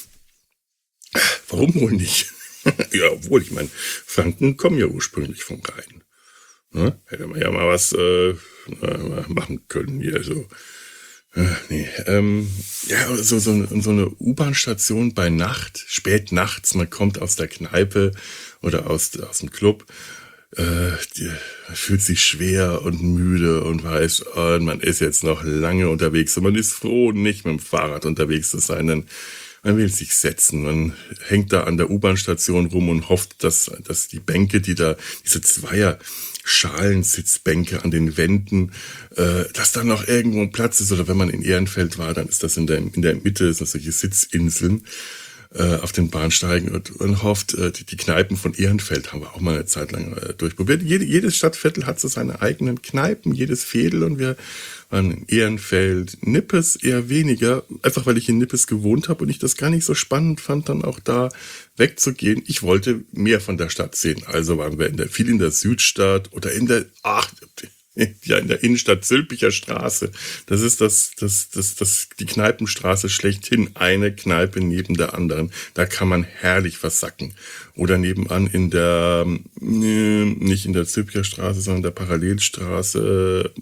Warum wohl nicht? Ja, obwohl, ich meine, Franken kommen ja ursprünglich vom Rhein. Ne? Hätte man ja mal was machen können hier so. So eine U-Bahn-Station bei Nacht, spät nachts, man kommt aus der Kneipe oder aus dem Club, fühlt sich schwer und müde und weiß, man ist jetzt noch lange unterwegs und man ist froh, nicht mit dem Fahrrad unterwegs zu sein, denn man will sich setzen, man hängt da an der U-Bahn-Station rum und hofft, dass die Bänke, diese Schalensitzbänke an den Wänden, dass da noch irgendwo ein Platz ist. Oder wenn man in Ehrenfeld war, dann ist das in der Mitte, sind solche Sitzinseln auf den Bahnsteigen und hofft, die Kneipen von Ehrenfeld haben wir auch mal eine Zeit lang durchprobiert. Jedes Stadtviertel hat so seine eigenen Kneipen, jedes Veedel, und wir waren in Ehrenfeld, Nippes eher weniger, einfach weil ich in Nippes gewohnt habe und ich das gar nicht so spannend fand, dann auch da wegzugehen. Ich wollte mehr von der Stadt sehen, also waren wir viel in der Südstadt oder in der Innenstadt Zülpicher Straße. Das ist die Kneipenstraße schlechthin. Eine Kneipe neben der anderen. Da kann man herrlich versacken. Oder nebenan nicht in der Zülpicher Straße, sondern der Parallelstraße.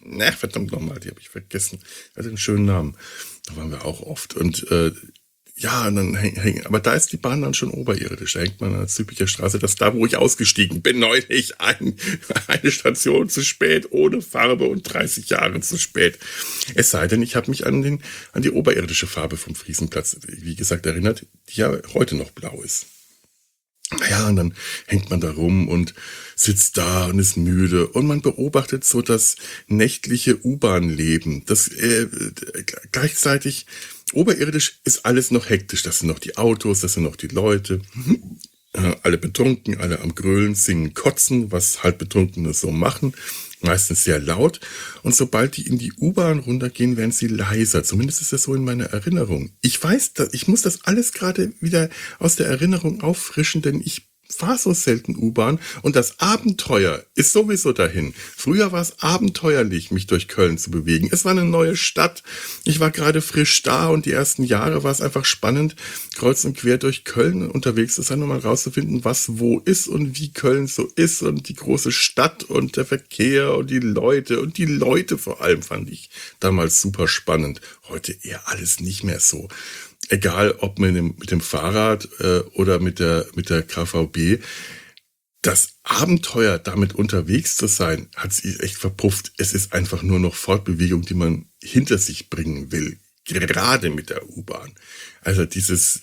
Na, verdammt nochmal, die habe ich vergessen. Hat einen schönen Namen. Da waren wir auch oft. Und ja, und dann aber da ist die Bahn dann schon oberirdisch. Da hängt man an der Züricher Straße. Das ist da, wo ich ausgestiegen bin, neulich. Eine Station zu spät, ohne Farbe und 30 Jahre zu spät. Es sei denn, ich habe mich an die oberirdische Farbe vom Friesenplatz, wie gesagt, erinnert, die ja heute noch blau ist. Ja, und dann hängt man da rum und sitzt da und ist müde und man beobachtet so das nächtliche U-Bahn-Leben. Das gleichzeitig oberirdisch ist alles noch hektisch. Das sind noch die Autos, das sind noch die Leute. Alle betrunken, alle am Grölen, singen, kotzen, was halt Betrunkene so machen. Meistens sehr laut. Und sobald die in die U-Bahn runtergehen, werden sie leiser. Zumindest ist das so in meiner Erinnerung. Ich weiß, ich muss das alles gerade wieder aus der Erinnerung auffrischen, denn ich fahre so selten U-Bahn und das Abenteuer ist sowieso dahin. Früher war es abenteuerlich, mich durch Köln zu bewegen. Es war eine neue Stadt. Ich war gerade frisch da und die ersten Jahre war es einfach spannend, kreuz und quer durch Köln unterwegs zu sein, um mal rauszufinden, was wo ist und wie Köln so ist und die große Stadt und der Verkehr und die Leute. Und die Leute vor allem fand ich damals super spannend. Heute eher alles nicht mehr so. Egal ob mit dem Fahrrad oder mit der KVB, das Abenteuer, damit unterwegs zu sein, hat sich echt verpufft. Es ist einfach nur noch Fortbewegung, die man hinter sich bringen will, gerade mit der U-Bahn. Also dieses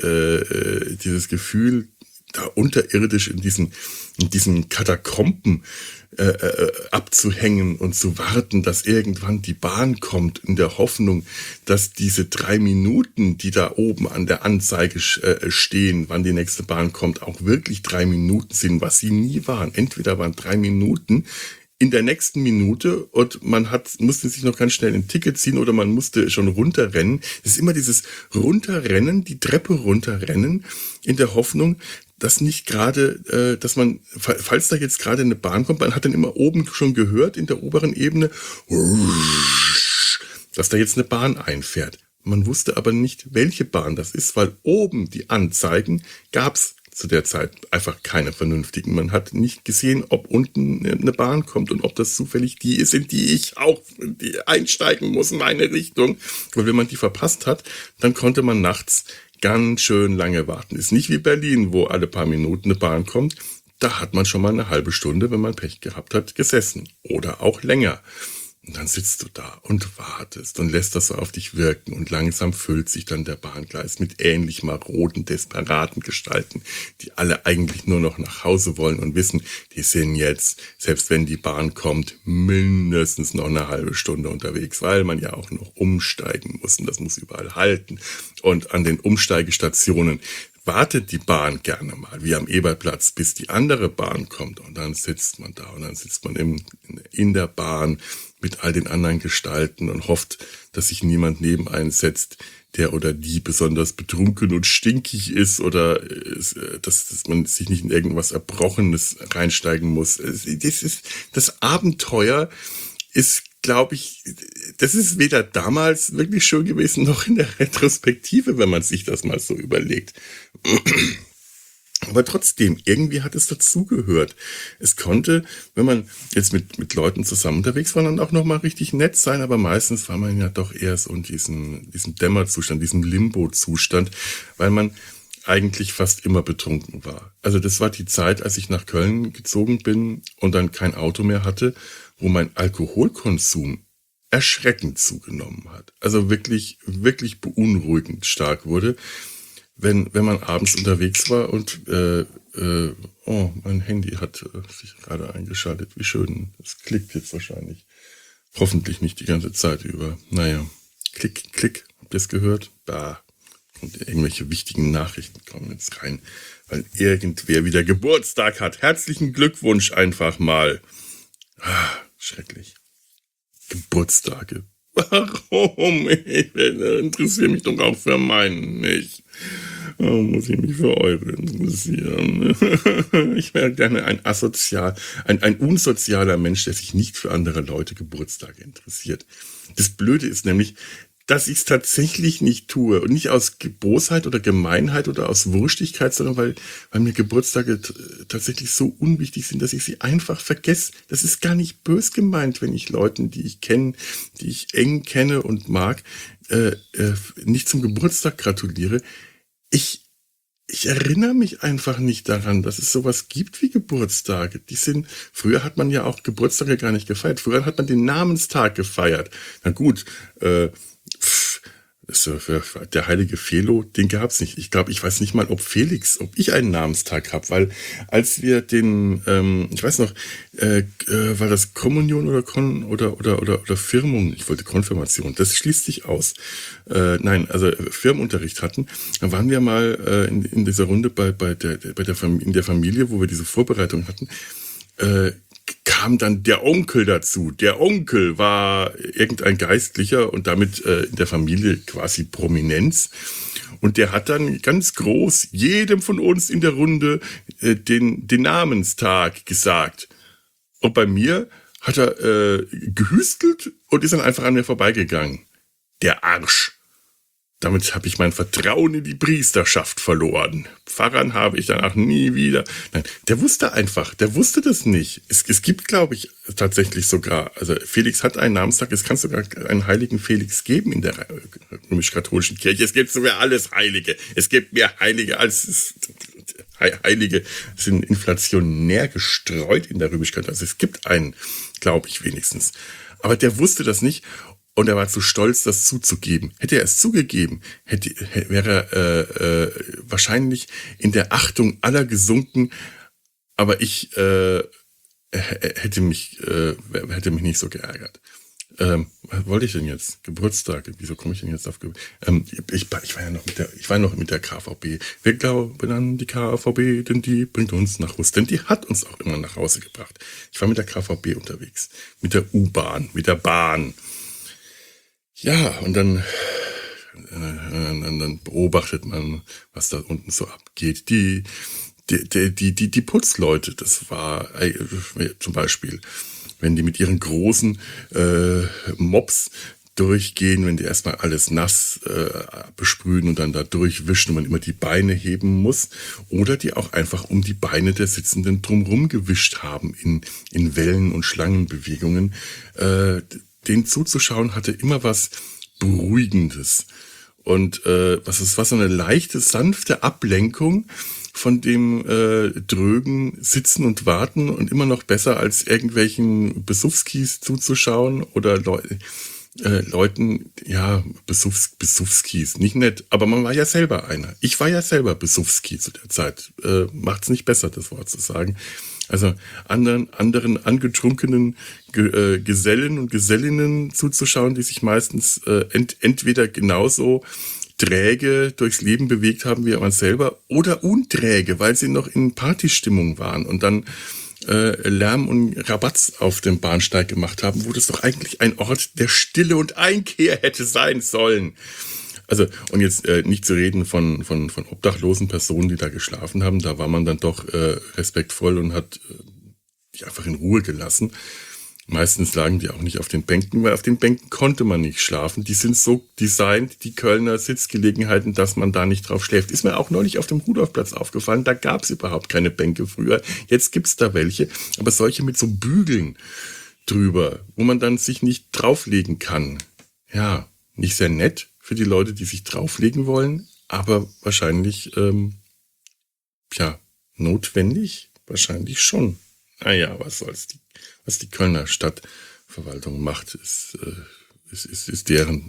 Gefühl, da unterirdisch in diesen Katakomben abzuhängen und zu warten, dass irgendwann die Bahn kommt, in der Hoffnung, dass diese 3 Minuten, die da oben an der Anzeige stehen, wann die nächste Bahn kommt, auch wirklich 3 Minuten sind, was sie nie waren. Entweder waren 3 Minuten in der nächsten Minute und man musste sich noch ganz schnell ein Ticket ziehen oder man musste schon runterrennen. Es ist immer dieses Runterrennen, die Treppe runterrennen, in der Hoffnung, dass nicht gerade, dass man, falls da jetzt gerade eine Bahn kommt, man hat dann immer oben schon gehört in der oberen Ebene, dass da jetzt eine Bahn einfährt. Man wusste aber nicht, welche Bahn das ist, weil oben die Anzeigen gab's zu der Zeit einfach keine vernünftigen. Man hat nicht gesehen, ob unten eine Bahn kommt und ob das zufällig die ist, in die ich auch einsteigen muss in meine Richtung. Und wenn man die verpasst hat, dann konnte man nachts ganz schön lange warten. Ist nicht wie Berlin, wo alle paar Minuten eine Bahn kommt. Da hat man schon mal eine halbe Stunde, wenn man Pech gehabt hat, gesessen. Oder auch länger. Und dann sitzt du da und wartest und lässt das so auf dich wirken. Und langsam füllt sich dann der Bahngleis mit ähnlich maroden, desperaten Gestalten, die alle eigentlich nur noch nach Hause wollen und wissen, die sind jetzt, selbst wenn die Bahn kommt, mindestens noch eine halbe Stunde unterwegs, weil man ja auch noch umsteigen muss. Und das muss überall halten. Und an den Umsteigestationen wartet die Bahn gerne mal, wie am Ebertplatz, bis die andere Bahn kommt. Und dann sitzt man da und dann sitzt man in der Bahn mit all den anderen Gestalten und hofft, dass sich niemand neben einen setzt, der oder die besonders betrunken und stinkig ist oder dass man sich nicht in irgendwas Erbrochenes reinsteigen muss. Das Abenteuer ist, glaube ich, das ist weder damals wirklich schön gewesen, noch in der Retrospektive, wenn man sich das mal so überlegt. Aber trotzdem, irgendwie hat es dazugehört. Es konnte, wenn man jetzt mit Leuten zusammen unterwegs war, dann auch nochmal richtig nett sein, aber meistens war man ja doch eher so in diesem Dämmerzustand, diesem Limbo-Zustand, weil man eigentlich fast immer betrunken war. Also das war die Zeit, als ich nach Köln gezogen bin und dann kein Auto mehr hatte, wo mein Alkoholkonsum erschreckend zugenommen hat. Also wirklich, wirklich beunruhigend stark wurde. Wenn man abends unterwegs war und oh, mein Handy hat sich gerade eingeschaltet. Wie schön. Es klickt jetzt wahrscheinlich. Hoffentlich nicht die ganze Zeit über. Naja, klick, klick. Habt ihr es gehört? Bah. Und irgendwelche wichtigen Nachrichten kommen jetzt rein, weil irgendwer wieder Geburtstag hat. Herzlichen Glückwunsch einfach mal. Ah, schrecklich. Geburtstage. Warum? Ich interessiere mich doch auch für meinen nicht. Warum muss ich mich für eure interessieren? Ich wäre gerne ein unsozialer Mensch, der sich nicht für andere Leute Geburtstage interessiert. Das Blöde ist nämlich, dass ich es tatsächlich nicht tue. Und nicht aus Bosheit oder Gemeinheit oder aus Wurstigkeit, sondern weil mir Geburtstage tatsächlich so unwichtig sind, dass ich sie einfach vergesse. Das ist gar nicht bös gemeint, wenn ich Leuten, die ich kenne, die ich eng kenne und mag, nicht zum Geburtstag gratuliere. Ich erinnere mich einfach nicht daran, dass es sowas gibt wie Geburtstage. Früher hat man ja auch Geburtstage gar nicht gefeiert. Früher hat man den Namenstag gefeiert. Na gut, pff, der heilige Felo, den gab's nicht. Ich weiß nicht mal, ob ich einen Namenstag habe, weil als wir ich weiß noch, war das Kommunion oder Firmung? Ich wollte Konfirmation. Das schließt sich aus. Nein, also Firmenunterricht hatten. Dann waren wir mal in dieser Runde in der Familie, wo wir diese Vorbereitung hatten. Kam dann der Onkel dazu. Der Onkel war irgendein Geistlicher und damit in der Familie quasi Prominenz. Und der hat dann ganz groß jedem von uns in der Runde den Namenstag gesagt. Und bei mir hat er gehüstelt und ist dann einfach an mir vorbeigegangen. Der Arsch. Damit habe ich mein Vertrauen in die Priesterschaft verloren. Pfarrern habe ich danach nie wieder. Nein, der wusste das nicht. Es gibt, glaube ich, tatsächlich sogar, also Felix hat einen Namenstag, es kann sogar einen heiligen Felix geben in der römisch-katholischen Kirche. Es gibt sogar alles Heilige. Es gibt mehr Heilige als Heilige sind inflationär gestreut in der römisch-katholischen. Also es gibt einen, glaube ich wenigstens. Aber der wusste das nicht. Und er war zu stolz, das zuzugeben. Hätte er es zugegeben, wäre er wahrscheinlich in der Achtung aller gesunken. Aber ich hätte mich nicht so geärgert. Was wollte ich denn jetzt? Geburtstage. Wieso komme ich denn jetzt auf ich war noch mit der KVB. Wir glauben an die KVB, denn die bringt uns nach Hause. Denn die hat uns auch immer nach Hause gebracht. Ich war mit der KVB unterwegs. Mit der U-Bahn, mit der Bahn. Ja, und dann beobachtet man, was da unten so abgeht. Die Putzleute, das war zum Beispiel, wenn die mit ihren großen Mops durchgehen, wenn die erstmal alles nass besprühen und dann da durchwischen und man immer die Beine heben muss, oder die auch einfach um die Beine der Sitzenden drumherum gewischt haben in Wellen- und Schlangenbewegungen. Den zuzuschauen hatte immer was Beruhigendes. Und was war so eine leichte, sanfte Ablenkung von dem drögen Sitzen und Warten und immer noch besser als irgendwelchen Besuffskis zuzuschauen oder Leuten, ja, Besuffskis, nicht nett, aber man war ja selber einer. Ich war ja selber Besuffski zu der Zeit. Macht's nicht besser, das Wort zu sagen. Also anderen angetrunkenen Gesellen und Gesellinnen zuzuschauen, die sich meistens entweder genauso träge durchs Leben bewegt haben wie man selber oder unträge, weil sie noch in Partystimmung waren und dann Lärm und Rabatz auf dem Bahnsteig gemacht haben, wo das doch eigentlich ein Ort der Stille und Einkehr hätte sein sollen. Also, und jetzt nicht zu reden von obdachlosen Personen, die da geschlafen haben, da war man dann doch respektvoll und hat die einfach in Ruhe gelassen. Meistens lagen die auch nicht auf den Bänken, weil auf den Bänken konnte man nicht schlafen. Die sind so designt, die Kölner Sitzgelegenheiten, dass man da nicht drauf schläft. Ist mir auch neulich auf dem Rudolfplatz aufgefallen, da gab es überhaupt keine Bänke früher. Jetzt gibt's da welche, aber solche mit so Bügeln drüber, wo man dann sich nicht drauflegen kann. Ja, nicht sehr nett für die Leute, die sich drauflegen wollen, aber wahrscheinlich, notwendig? Wahrscheinlich schon. Naja, was soll's. Was die Kölner Stadtverwaltung macht, ist deren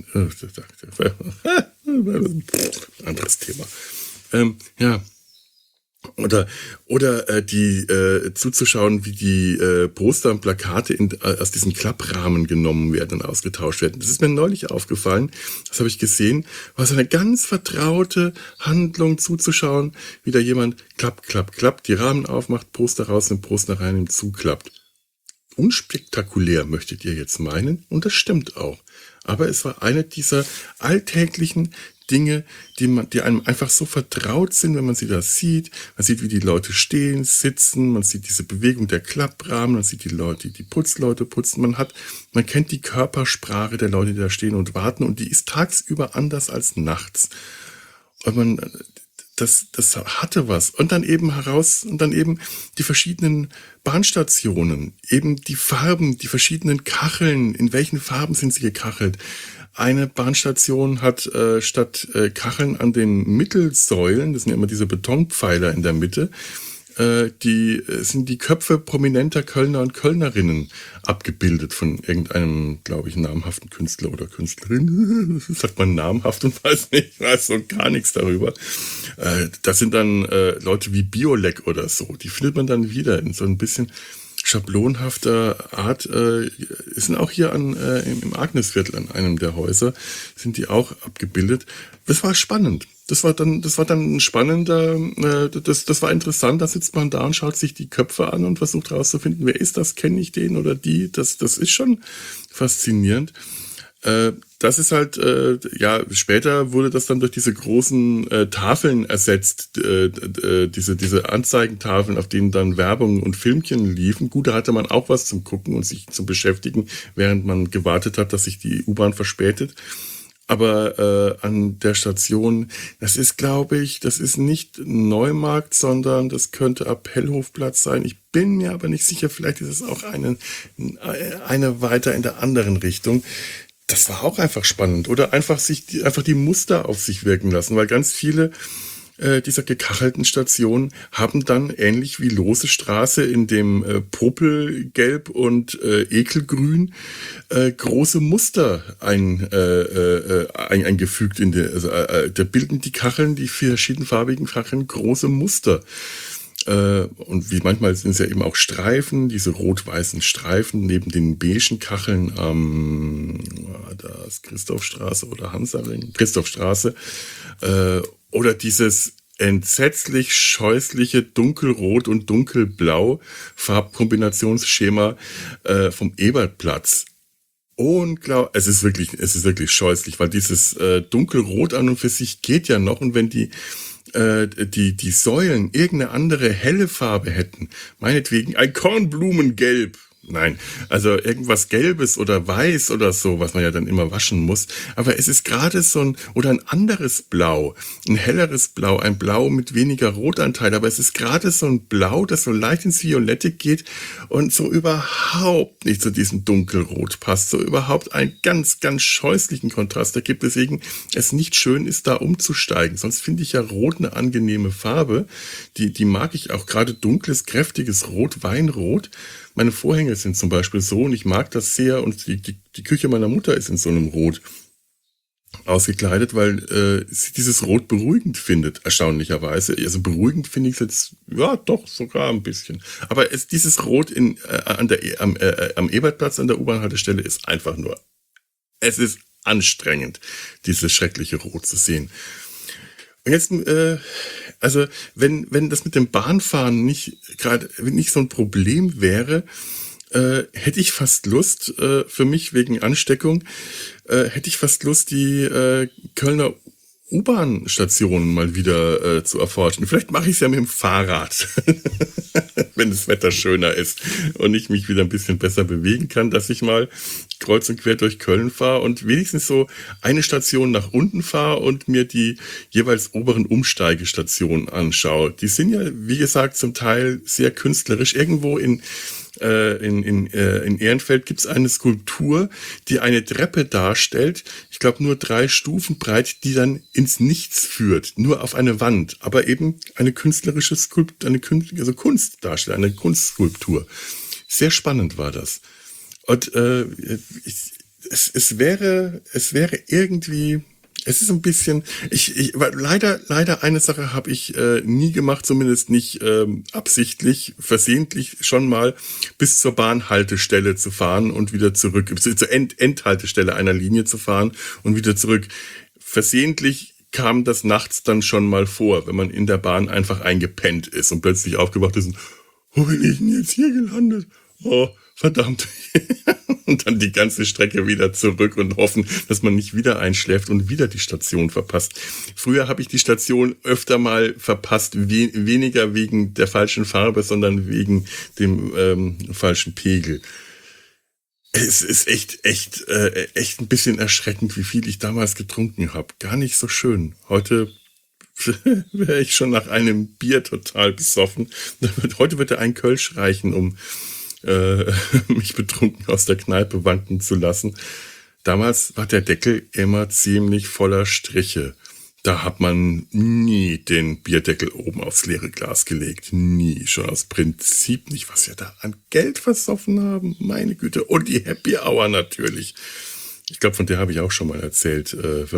anderes Thema. Ja. Oder die zuzuschauen, wie die Poster und Plakate aus diesen Klapprahmen genommen werden und ausgetauscht werden. Das ist mir neulich aufgefallen. Das habe ich gesehen. War so eine ganz vertraute Handlung zuzuschauen, wie da jemand klapp, die Rahmen aufmacht, Poster raus, den Poster rein und zuklappt. Unspektakulär, möchtet ihr jetzt meinen? Und das stimmt auch. Aber es war eine dieser alltäglichen Dinge, die einem einfach so vertraut sind, wenn man sie da sieht. Man sieht, wie die Leute stehen, sitzen, man sieht diese Bewegung der Klapprahmen, man sieht die Leute, die Putzleute putzen. Man kennt die Körpersprache der Leute, die da stehen und warten, und die ist tagsüber anders als nachts. Und das hatte was. Und dann eben die verschiedenen Bahnstationen, eben die Farben, die verschiedenen Kacheln, in welchen Farben sind sie gekachelt. Eine Bahnstation hat statt Kacheln an den Mittelsäulen, das sind ja immer diese Betonpfeiler in der Mitte, sind die Köpfe prominenter Kölner und Kölnerinnen abgebildet von irgendeinem, glaube ich, namhaften Künstler oder Künstlerin. Sagt man namhaft und weiß so gar nichts darüber. Das sind dann Leute wie Biolek oder so. Die findet man dann wieder in so ein bisschen schablonhafter Art. Sind auch hier im Agnesviertel an einem der Häuser, sind die auch abgebildet. Das war spannend. Das war dann ein spannender, das war interessant. Da sitzt man da und schaut sich die Köpfe an und versucht herauszufinden, wer ist das, kenne ich den oder die. Das ist schon faszinierend. Das ist halt, später wurde das dann durch diese großen Tafeln ersetzt, diese Anzeigentafeln, auf denen dann Werbung und Filmchen liefen. Gut, da hatte man auch was zum Gucken und sich zum Beschäftigen, während man gewartet hat, dass sich die U-Bahn verspätet. Aber an der Station, das ist, glaube ich, das ist nicht Neumarkt, sondern das könnte Appellhofplatz sein. Ich bin mir aber nicht sicher, vielleicht ist es auch eine weiter in der anderen Richtung. Das war auch einfach spannend. Oder einfach die Muster auf sich wirken lassen, weil ganz viele dieser gekachelten Stationen haben dann ähnlich wie Lose Straße in dem Popelgelb und Ekelgrün große Muster eingefügt da bilden die Kacheln, die verschiedenfarbigen Kacheln, große Muster. Und wie manchmal sind es ja eben auch Streifen, diese rot-weißen Streifen neben den beigen Kacheln da ist Christophstraße oder Hansaring, Christophstraße, oder dieses entsetzlich scheußliche Dunkelrot und Dunkelblau Farbkombinationsschema vom Ebertplatz. Unglaublich, es ist wirklich scheußlich, weil dieses Dunkelrot an und für sich geht ja noch, und wenn die Säulen irgendeine andere helle Farbe hätten, meinetwegen ein Kornblumengelb, nein, also irgendwas Gelbes oder Weiß oder so, was man ja dann immer waschen muss. Aber es ist gerade oder ein anderes Blau, ein helleres Blau, ein Blau mit weniger Rotanteil. Aber es ist gerade so ein Blau, das so leicht ins Violette geht und so überhaupt nicht zu diesem Dunkelrot passt. So überhaupt einen ganz, ganz scheußlichen Kontrast ergibt. Deswegen es nicht schön ist, da umzusteigen. Sonst finde ich ja Rot eine angenehme Farbe. Die mag ich auch, gerade dunkles, kräftiges Rot, Weinrot. Meine Vorhänge sind zum Beispiel so, und ich mag das sehr, und die Küche meiner Mutter ist in so einem Rot ausgekleidet, weil sie dieses Rot beruhigend findet, erstaunlicherweise. Also beruhigend finde ich es jetzt, ja doch, sogar ein bisschen. Aber dieses Rot am Ebertplatz an der U-Bahn-Haltestelle ist einfach nur, es ist anstrengend, dieses schreckliche Rot zu sehen. Und jetzt, also wenn das mit dem Bahnfahren nicht so ein Problem wäre, hätte ich fast Lust, für mich wegen Ansteckung, hätte ich fast Lust, die Kölner U-Bahn-Stationen mal wieder zu erforschen. Vielleicht mache ich es ja mit dem Fahrrad, wenn das Wetter schöner ist und ich mich wieder ein bisschen besser bewegen kann, dass ich mal kreuz und quer durch Köln fahre und wenigstens so eine Station nach unten fahre und mir die jeweils oberen Umsteigestationen anschaue. Die sind ja, wie gesagt, zum Teil sehr künstlerisch. Irgendwo in Ehrenfeld gibt es eine Skulptur, die eine Treppe darstellt, ich glaube nur 3 Stufen breit, die dann ins Nichts führt, nur auf eine Wand, aber eben eine künstlerische Kunst darstellt, eine Kunstskulptur. Sehr spannend war das. Und es wäre irgendwie, es ist ein bisschen, leider eine Sache habe ich nie gemacht, zumindest nicht absichtlich, versehentlich schon mal bis zur Bahnhaltestelle zu fahren und wieder zurück, zur Endhaltestelle einer Linie zu fahren und wieder zurück. Versehentlich kam das nachts dann schon mal vor, wenn man in der Bahn einfach eingepennt ist und plötzlich aufgewacht ist und, wo bin ich denn jetzt hier gelandet? Oh, verdammt. Und dann die ganze Strecke wieder zurück und hoffen, dass man nicht wieder einschläft und wieder die Station verpasst. Früher habe ich die Station öfter mal verpasst, weniger wegen der falschen Farbe, sondern wegen dem falschen Pegel. Es ist echt ein bisschen erschreckend, wie viel ich damals getrunken habe. Gar nicht so schön. Heute wäre ich schon nach einem Bier total besoffen. Heute wird ein Kölsch reichen, um mich betrunken aus der Kneipe wanken zu lassen. Damals war der Deckel immer ziemlich voller Striche. Da hat man nie den Bierdeckel oben aufs leere Glas gelegt. Nie. Schon aus Prinzip nicht, was wir da an Geld versoffen haben. Meine Güte. Und die Happy Hour natürlich. Ich glaube, von der habe ich auch schon mal erzählt.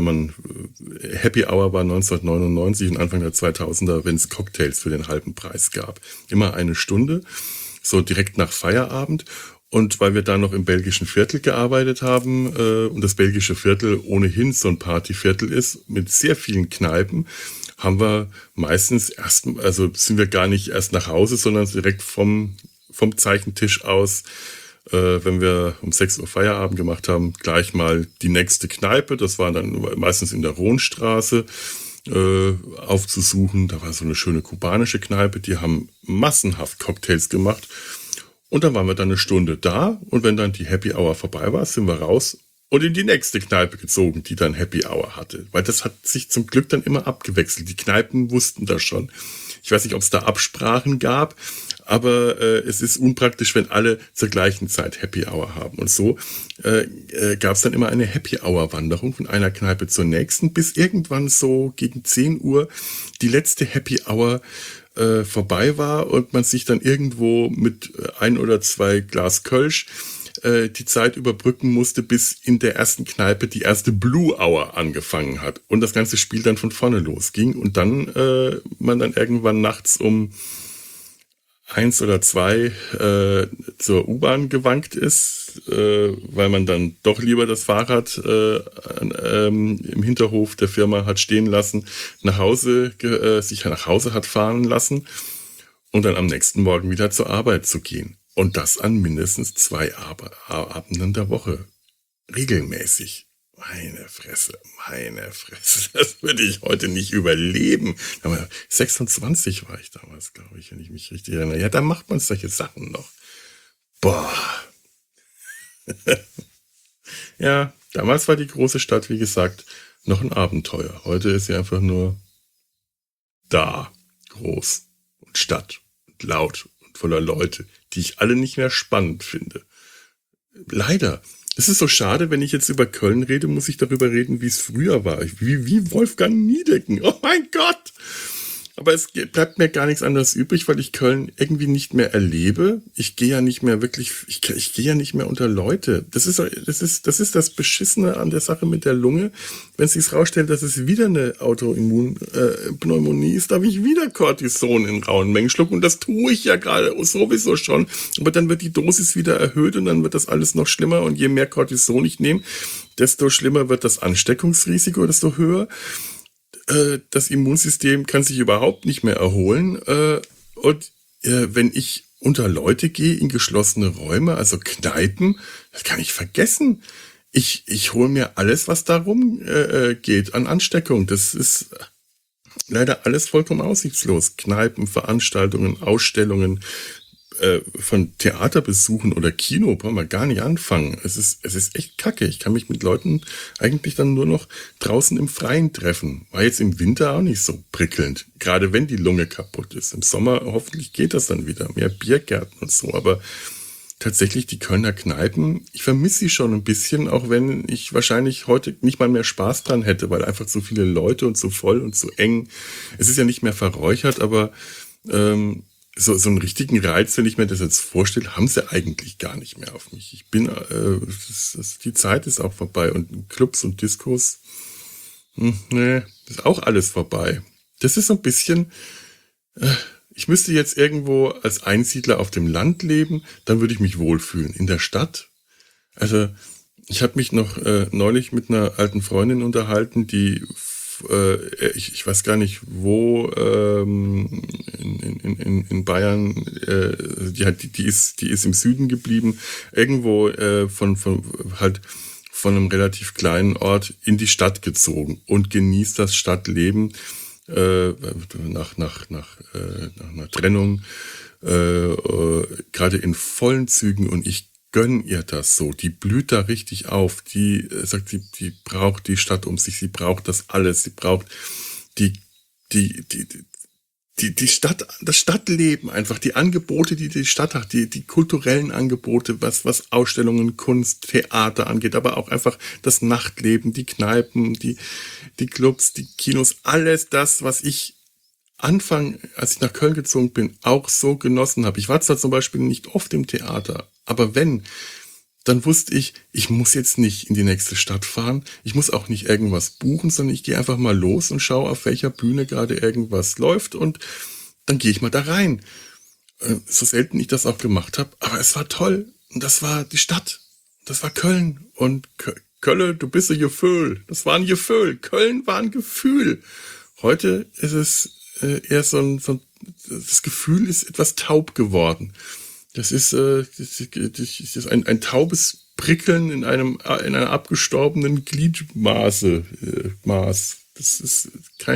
Happy Hour war 1999 und Anfang der 2000er, wenn es Cocktails für den halben Preis gab. Immer eine Stunde, so direkt nach Feierabend. Und weil wir da noch im belgischen Viertel gearbeitet haben und das belgische Viertel ohnehin so ein Partyviertel ist, mit sehr vielen Kneipen, haben wir meistens sind wir gar nicht erst nach Hause, sondern direkt vom Zeichentisch aus, wenn wir um 6 Uhr Feierabend gemacht haben, gleich mal die nächste Kneipe, das war dann meistens in der Rohnstraße, aufzusuchen. Da war so eine schöne kubanische Kneipe, die haben massenhaft Cocktails gemacht. Und dann waren wir dann eine Stunde da und wenn dann die Happy Hour vorbei war, sind wir raus und in die nächste Kneipe gezogen, die dann Happy Hour hatte. Weil das hat sich zum Glück dann immer abgewechselt. Die Kneipen wussten das schon. Ich weiß nicht, ob es da Absprachen gab, aber es ist unpraktisch, wenn alle zur gleichen Zeit Happy Hour haben. Und so gab es dann immer eine Happy Hour Wanderung von einer Kneipe zur nächsten, bis irgendwann so gegen 10 Uhr die letzte Happy Hour vorbei war und man sich dann irgendwo mit 1 oder 2 Glas Kölsch die Zeit überbrücken musste, bis in der ersten Kneipe die erste Blue Hour angefangen hat und das ganze Spiel dann von vorne losging und dann man dann irgendwann nachts um 1 oder 2 zur U-Bahn gewankt ist, weil man dann doch lieber das Fahrrad im Hinterhof der Firma hat stehen lassen, sich nach Hause hat fahren lassen und dann am nächsten Morgen wieder zur Arbeit zu gehen. Und das an mindestens 2 Abenden der Woche. Regelmäßig. Meine Fresse. Das würde ich heute nicht überleben. Aber 26 war ich damals, glaube ich, wenn ich mich richtig erinnere. Ja, da macht man solche Sachen noch. Boah. Ja, damals war die große Stadt, wie gesagt, noch ein Abenteuer. Heute ist sie einfach nur da. Groß und Stadt und laut und voller Leute, die ich alle nicht mehr spannend finde. Leider. Es ist so schade, wenn ich jetzt über Köln rede, muss ich darüber reden, wie es früher war. Wie Wolfgang Niedecken. Oh mein Gott! Aber es bleibt mir gar nichts anderes übrig, weil ich Köln irgendwie nicht mehr erlebe. Ich gehe ja nicht mehr wirklich, ich gehe ja nicht mehr unter Leute. Das ist das Beschissene an der Sache mit der Lunge. Wenn es sich rausstellt, dass es wieder eine Autoimmunpneumonie ist, darf ich wieder Cortison in rauen Mengen schlucken. Und das tue ich ja gerade sowieso schon. Aber dann wird die Dosis wieder erhöht und dann wird das alles noch schlimmer. Und je mehr Cortison ich nehme, desto schlimmer wird das Ansteckungsrisiko, desto höher. Das Immunsystem kann sich überhaupt nicht mehr erholen. Wenn ich unter Leute gehe, in geschlossene Räume, also Kneipen, das kann ich vergessen. Ich hole mir alles, was da rumgeht an Ansteckung. Das ist leider alles vollkommen aussichtslos. Kneipen, Veranstaltungen, Ausstellungen, von Theaterbesuchen oder Kino brauchen wir gar nicht anfangen. Es ist echt kacke. Ich kann mich mit Leuten eigentlich dann nur noch draußen im Freien treffen. War jetzt im Winter auch nicht so prickelnd. Gerade wenn die Lunge kaputt ist. Im Sommer hoffentlich geht das dann wieder. Mehr Biergärten und so. Aber tatsächlich die Kölner Kneipen, ich vermisse sie schon ein bisschen, auch wenn ich wahrscheinlich heute nicht mal mehr Spaß dran hätte, weil einfach so viele Leute und so voll und so eng. Es ist ja nicht mehr verräuchert, aber so einen richtigen Reiz, wenn ich mir das jetzt vorstelle, haben sie eigentlich gar nicht mehr auf mich. Ich bin, die Zeit ist auch vorbei und Clubs und Diskos, nee, ist auch alles vorbei. Das ist so ein bisschen, ich müsste jetzt irgendwo als Einsiedler auf dem Land leben, dann würde ich mich wohlfühlen. In der Stadt, also ich habe mich noch neulich mit einer alten Freundin unterhalten, die ich weiß gar nicht, wo in Bayern, die ist im Süden geblieben, irgendwo von einem relativ kleinen Ort in die Stadt gezogen und genießt das Stadtleben nach einer Trennung, gerade in vollen Zügen, und ich gönn ihr das so. Die blüht da richtig auf. Die sagt, die braucht die Stadt um sich. Sie braucht das alles. Sie braucht die Stadt, das Stadtleben einfach, die Angebote, die die Stadt hat, die kulturellen Angebote, was Ausstellungen, Kunst, Theater angeht, aber auch einfach das Nachtleben, die Kneipen, die Clubs, die Kinos, alles das, was ich als ich nach Köln gezogen bin, auch so genossen habe. Ich war zwar zum Beispiel nicht oft im Theater, aber wenn, dann wusste ich muss jetzt nicht in die nächste Stadt fahren. Ich muss auch nicht irgendwas buchen, sondern ich gehe einfach mal los und schaue, auf welcher Bühne gerade irgendwas läuft, und dann gehe ich mal da rein. So selten ich das auch gemacht habe, aber es war toll. Und das war die Stadt. Das war Köln. Und Köln, du bist ein Gefühl. Das war ein Gefühl. Köln war ein Gefühl. Heute ist es eher das Gefühl ist etwas taub geworden. Das ist ein taubes Prickeln in einer abgestorbenen Gliedmaß. Das ist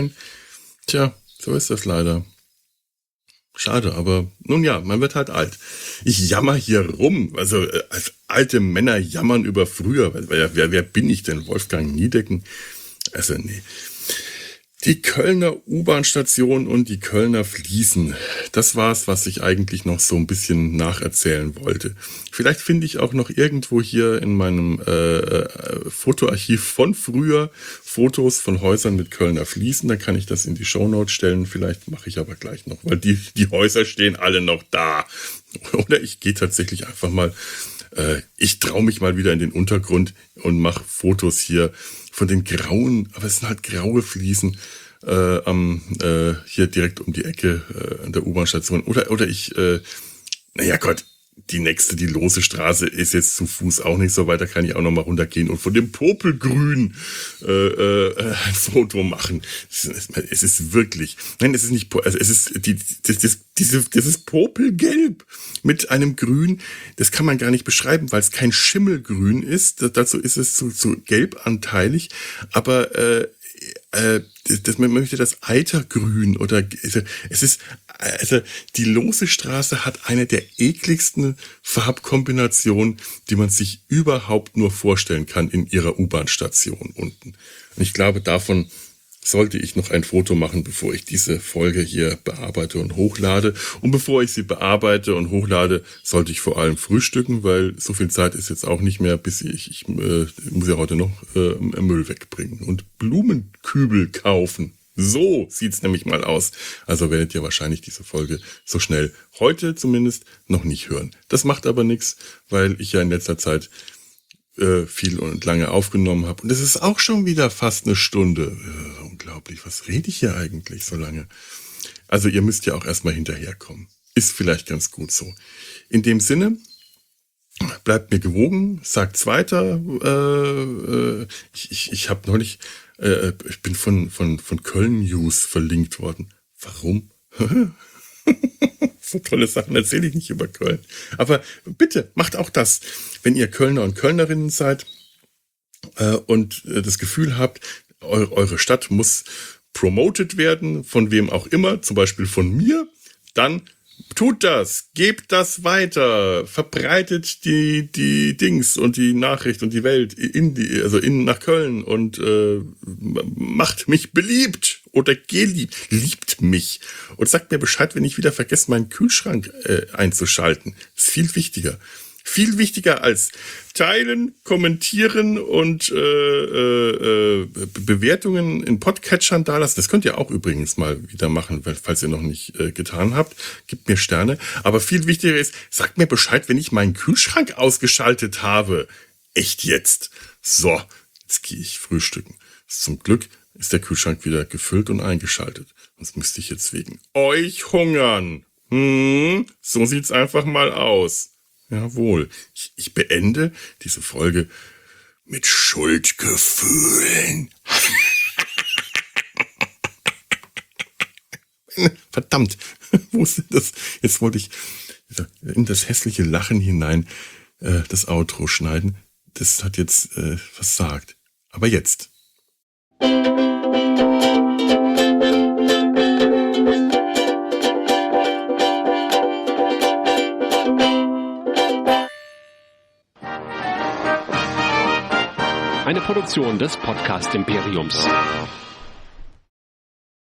so ist das leider. Schade, aber nun ja, man wird halt alt. Ich jammer hier rum, also als alte Männer jammern über früher. Wer bin ich denn? Wolfgang Niedecken? Also nee. Die Kölner U-Bahn-Station und die Kölner Fliesen. Das war's, was ich eigentlich noch so ein bisschen nacherzählen wollte. Vielleicht finde ich auch noch irgendwo hier in meinem Fotoarchiv von früher Fotos von Häusern mit Kölner Fliesen. Dann kann ich das in die Shownotes stellen. Vielleicht mache ich aber gleich noch, weil die Häuser stehen alle noch da. Oder ich gehe tatsächlich einfach mal, ich traue mich mal wieder in den Untergrund und mache Fotos hier von den grauen, aber es sind halt graue Fliesen hier direkt um die Ecke an der U-Bahn-Station. Oder ich, naja Gott, die lose Straße ist jetzt zu Fuß auch nicht so weit, da kann ich auch noch mal runtergehen und von dem Popelgrün ein Foto machen. Es ist wirklich, nein, es ist nicht, also es ist dieses Popelgelb mit einem Grün, das kann man gar nicht beschreiben, weil es kein Schimmelgrün ist. Dazu ist es zu gelbanteilig, aber man möchte das Eitergrün oder es ist, also die lose Straße hat eine der ekligsten Farbkombinationen, die man sich überhaupt nur vorstellen kann in ihrer U-Bahn-Station unten. Und ich glaube, davon sollte ich noch ein Foto machen, bevor ich diese Folge hier bearbeite und hochlade. Und bevor ich sie bearbeite und hochlade, sollte ich vor allem frühstücken, weil so viel Zeit ist jetzt auch nicht mehr, bis ich muss ja heute noch Müll wegbringen und Blumenkübel kaufen. So sieht's nämlich mal aus. Also werdet ihr wahrscheinlich diese Folge so schnell heute zumindest noch nicht hören. Das macht aber nichts, weil ich ja in letzter Zeit viel und lange aufgenommen habe. Und es ist auch schon wieder fast eine Stunde. Unglaublich, was rede ich hier eigentlich so lange? Also ihr müsst ja auch erstmal hinterherkommen. Ist vielleicht ganz gut so. In dem Sinne, bleibt mir gewogen, sagt's weiter. Ich habe neulich, ich bin von Köln News verlinkt worden. Warum? So tolle Sachen erzähle ich nicht über Köln. Aber bitte, macht auch das. Wenn ihr Kölner und Kölnerinnen seid und das Gefühl habt, eure Stadt muss promoted werden, von wem auch immer, zum Beispiel von mir, dann tut das, gebt das weiter, verbreitet die Dings und die Nachricht und die Welt nach Köln und macht mich beliebt oder liebt mich und sagt mir Bescheid, wenn ich wieder vergesse, meinen Kühlschrank einzuschalten. Das ist viel wichtiger. Viel wichtiger als teilen, kommentieren und Bewertungen in Podcatchern dalassen. Das könnt ihr auch übrigens mal wieder machen, falls ihr noch nicht getan habt. Gebt mir Sterne. Aber viel wichtiger ist, sagt mir Bescheid, wenn ich meinen Kühlschrank ausgeschaltet habe. Echt jetzt. So, jetzt gehe ich frühstücken. Zum Glück ist der Kühlschrank wieder gefüllt und eingeschaltet. Sonst müsste ich jetzt wegen euch hungern. So sieht's einfach mal aus. Jawohl, ich beende diese Folge mit Schuldgefühlen. Verdammt, wo ist denn das? Jetzt wollte ich in das hässliche Lachen hinein das Outro schneiden. Das hat jetzt versagt. Aber jetzt. Eine Produktion des Podcast Imperiums.